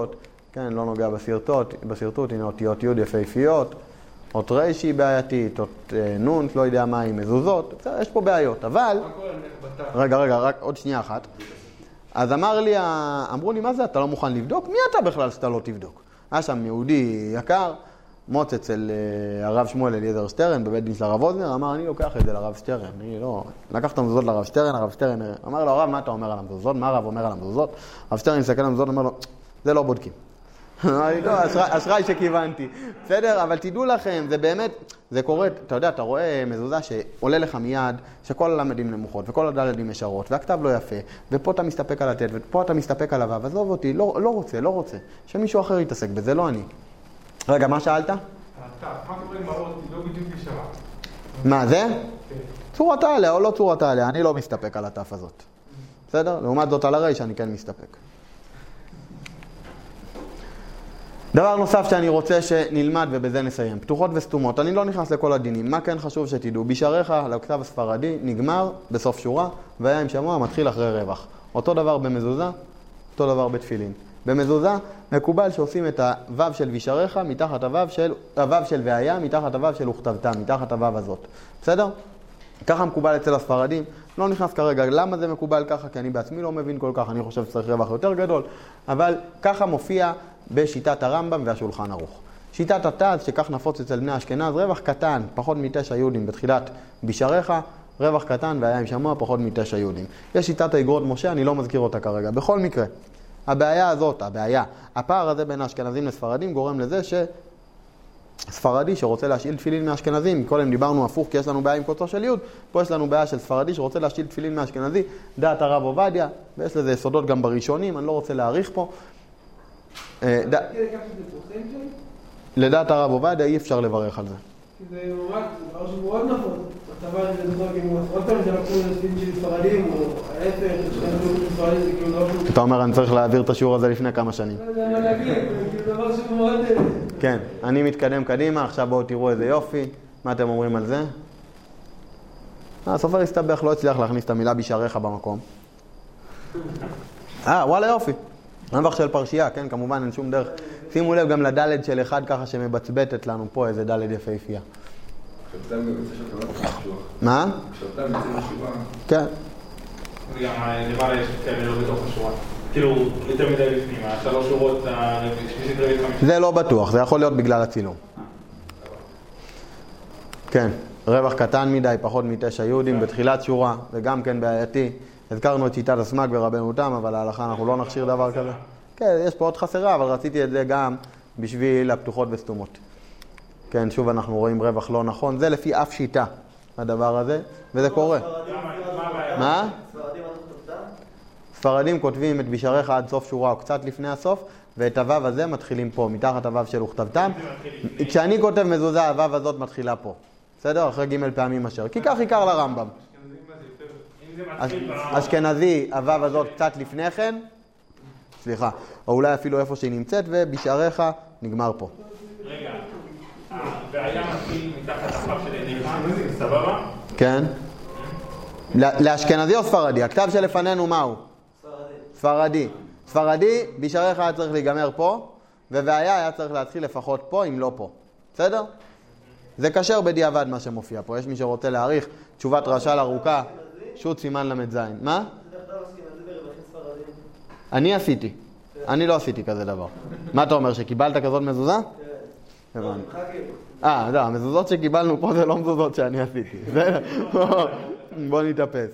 כן, לא נוגע בסרטוט, בסרטוט, הנה אותיות י' יפהפיות, אות ר' שהיא בעייתית, אות נ', לא יודע מה היא, מזוזות, בסדר, יש פה בעיות, אבל... מה קורה בתא? רגע, רגע, רק עוד שנייה אחת. אז אמר לי, אמרו לי, מה זה, אתה לא מוכן לבדוק? מי אתה בכלל שאתה לא תבדוק? היה שם יהודי יקר, מוץ אצל הרב שמואל אליעזר שטרן, בבית דין של הרב אוזנר, אמר, אני לוקח את זה לרב שטרן, אני לא... לקח את המזוזות לרב שטרן, הרב שטרן אמר לו, הרב, מה אתה אומר על המזוזות? מה הרב אומר על המזוזות? הרב שטרן מסתכל על המזוזות, אומר לו, זה לא בודקים. אמרתי, לא, אשראי שכיוונתי. בסדר, אבל תדעו לכם, זה באמת, זה קורה, אתה יודע, אתה רואה מזוזה שעולה לך מיד, שכל הלמדים נמוכות, וכל הדלדים ישרות, והכתב לא יפה, ופה אתה מסתפק על התת, ופה אתה מסתפק על הוו, עזוב אותי, לא, לא רוצה, לא רוצה, שמישהו אחר יתעסק בזה, לא אני. רגע, מה שאלת? אתה, מה קורה עם האות, היא לא בדיוק ישרה. מה, זה? כן. צורתה עליה או לא צורתה עליה, אני לא מסתפק על התף הזאת. בסדר? לעומת זאת על הרי שאני כן מסתפק. דבר נוסף שאני רוצה שנלמד ובזה נסיים. פתוחות וסתומות. אני לא נכנס לכל הדינים. מה כן חשוב שתדעו? בשעריך לכתב הספרדי נגמר בסוף שורה, והיה עם שמוע מתחיל אחרי רווח. אותו דבר במזוזה, אותו דבר בתפילין. במזוזה מקובל שעושים את הוו של בשעריך מתחת הוו של, הוו של והיה, מתחת הוו של וכתבתה, מתחת הוו הזאת. בסדר? ככה מקובל אצל הספרדים. לא נכנס כרגע למה זה מקובל ככה, כי אני בעצמי לא מבין כל כך, אני חושב שצריך רווח יותר גדול, אבל ככה מופיע בשיטת הרמב"ם והשולחן ערוך. שיטת התז, שכך נפוץ אצל בני אשכנז, רווח קטן, פחות מתשע יהודים בתחילת בשעריך, רווח קטן והיה עם שמוע, פחות מתשע יהודים. יש שיטת האגרות משה, אני לא מזכיר אותה כרגע. בכל מקרה, הבעיה הזאת, הבעיה, הפער הזה בין האשכנזים לספרדים גורם לזה ש... ספרדי שרוצה להשאיל תפילין מהאשכנזים, קודם דיברנו הפוך כי יש לנו בעיה עם קוצו של יוד, פה יש לנו בעיה של ספרדי שרוצה להשאיל תפילין מהאשכנזי, דעת הרב עובדיה, ויש לזה יסודות גם בראשונים, אני לא רוצה להאריך פה. לדעת הרב עובדיה אי אפשר לברך על זה. זה ממש, זה דבר שמאוד נכון. הצבא הזה דובר כאילו, עוד פעם זה לקחו לספין של ספרדים, או ההפך, של ספרדים זה כאילו לא... אתה אומר, אני צריך להעביר את השיעור הזה לפני כמה שנים. לא יודע מה להגיד, כאילו דבר שמאוד... כן, אני מתקדם קדימה, עכשיו בואו תראו איזה יופי. מה אתם אומרים על זה? הסופר הסתבך, לא הצליח להכניס את המילה בשעריך במקום. אה, וואלה יופי. רווח של פרשייה, כן, כמובן אין שום דרך. שימו לב גם לדלת של אחד ככה שמבצבטת לנו פה איזה דלת יפהפייה. כשאתה מבצע שאתה לא חשוב. מה? כשאתה מבצע בשורה. כן. גם למעלה יש כאלה לא בתוך השורה. כאילו, יותר מדי לפנים, השלוש שורות, שלישית רביעית חמישית. זה לא בטוח, זה יכול להיות בגלל הצילום. כן, רווח קטן מדי, פחות מתשע יהודים בתחילת שורה, וגם כן בעייתי. הזכרנו את שיטת הסמ"ג ורבנו תם, אבל להלכה אנחנו לא נכשיר דבר כזה. כן, יש פה עוד חסרה, אבל רציתי את זה גם בשביל הפתוחות וסתומות. כן, שוב אנחנו רואים רווח לא נכון. זה לפי אף שיטה, הדבר הזה, וזה קורה. מה? ספרדים כותבים את בשעריך עד סוף שורה או קצת לפני הסוף, ואת הוו הזה מתחילים פה, מתחת הוו של וכתבתם. כשאני כותב מזוזה, הוו הזאת מתחילה פה. בסדר? אחרי ג' פעמים אשר. כי כך עיקר לרמב"ם. אשכנזי, הוו הזאת קצת לפני כן, סליחה, או אולי אפילו איפה שהיא נמצאת, ובשעריך נגמר פה. רגע, והיה מתחיל מתחת הוו של עיניך, סבבה? כן. לאשכנזי או ספרדי? הכתב שלפנינו מהו? ספרדי. ספרדי, בשעריך היה צריך להיגמר פה, ובעיה היה צריך להתחיל לפחות פה, אם לא פה. בסדר? זה קשר בדיעבד מה שמופיע פה. יש מי שרוצה להאריך תשובת רש"ל ארוכה, שו"ת סימן למד זין. מה? אני עשיתי. אני לא עשיתי כזה דבר. מה אתה אומר, שקיבלת כזאת מזוזה? כן. אה, לא, המזוזות שקיבלנו פה זה לא מזוזות שאני עשיתי. בוא נתאפס.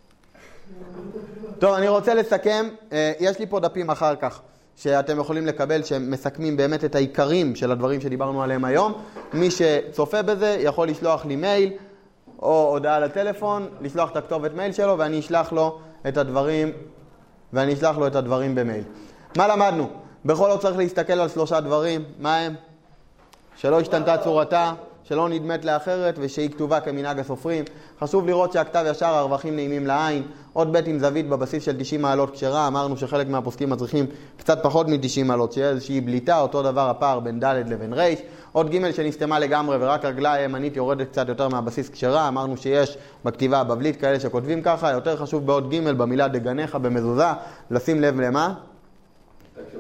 טוב, אני רוצה לסכם. יש לי פה דפים אחר כך שאתם יכולים לקבל, שמסכמים באמת את העיקרים של הדברים שדיברנו עליהם היום. מי שצופה בזה יכול לשלוח לי מייל או הודעה לטלפון, לשלוח את הכתובת מייל שלו, ואני אשלח לו את הדברים, ואני אשלח לו את הדברים במייל. מה למדנו? בכל זאת צריך להסתכל על שלושה דברים. מה הם? שלא השתנתה צורתה, שלא נדמת לאחרת, ושהיא כתובה כמנהג הסופרים. חשוב לראות שהכתב ישר, הרווחים נעימים לעין. עוד בית עם זווית בבסיס של תשעים מעלות כשרה. אמרנו שחלק מהפוסקים מצריכים קצת פחות מ-תשעים מעלות, שיהיה איזושהי בליטה, אותו דבר הפער בין ד' לבין ר'. עוד ג' שנסתמה לגמרי ורק רגלה הימנית יורדת קצת יותר מהבסיס כשרה. אמרנו שיש בכתיבה הבבלית כאלה שכותבים ככה. יותר חשוב בעוד ג' במילה דגניך במזוזה, לשים לב למה?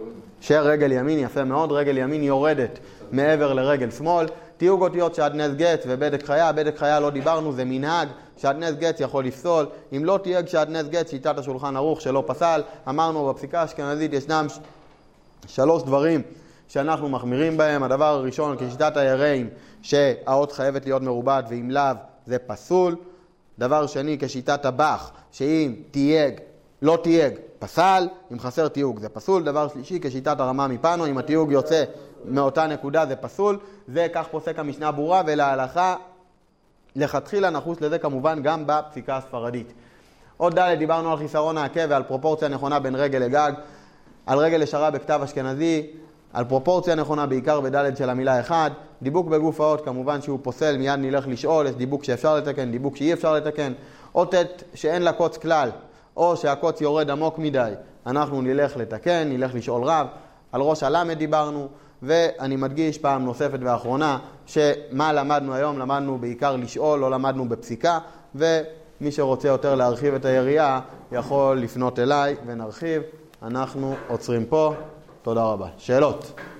שרגל ימין, יפה מאוד, רגל ימין יורדת מעבר לרגל שמאל. תיוג אותיות שעדנז גט ובדק חיה, בדק חיה לא דיברנו, זה מנהג, שעדנז גט יכול לפסול. אם לא תייג שעדנז גט, שיטת השולחן ערוך שלא פסל. אמרנו בפסיקה האשכנזית ישנם שלוש דברים שאנחנו מחמירים בהם. הדבר הראשון, כשיטת היראים, שהאות חייבת להיות מרובעת ואם לאו זה פסול. דבר שני, כשיטת הבח, שאם תייג, לא תייג, פסל, אם חסר תיוג זה פסול. דבר שלישי, כשיטת הרמה מפנו, אם התיוג יוצא מאותה נקודה זה פסול. זה כך פוסק המשנה ברורה, ולהלכה לכתחילה נחוש לזה כמובן גם בפסיקה הספרדית. עוד ד' דיברנו על חיסרון העקב ועל פרופורציה נכונה בין רגל לגג, על רגל ישרה בכתב אשכנזי, על פרופורציה נכונה בעיקר בד' של המילה אחד. דיבוק בגוף האות כמובן שהוא פוסל, מיד נלך לשאול, יש דיבוק שאפשר לתקן, דיבוק שאי אפשר לתקן. אות שאין לה קוץ כלל, או שהקוץ יורד עמוק מדי, אנחנו נלך לתקן, נלך לשאול רב. על ראש הלמד דיברנו, ואני מדגיש פעם נוספת ואחרונה, שמה למדנו היום, למדנו בעיקר לשאול, לא למדנו בפסיקה, ומי שרוצה יותר להרחיב את היריעה, יכול לפנות אליי ונרחיב. אנחנו עוצרים פה. תודה רבה. שאלות?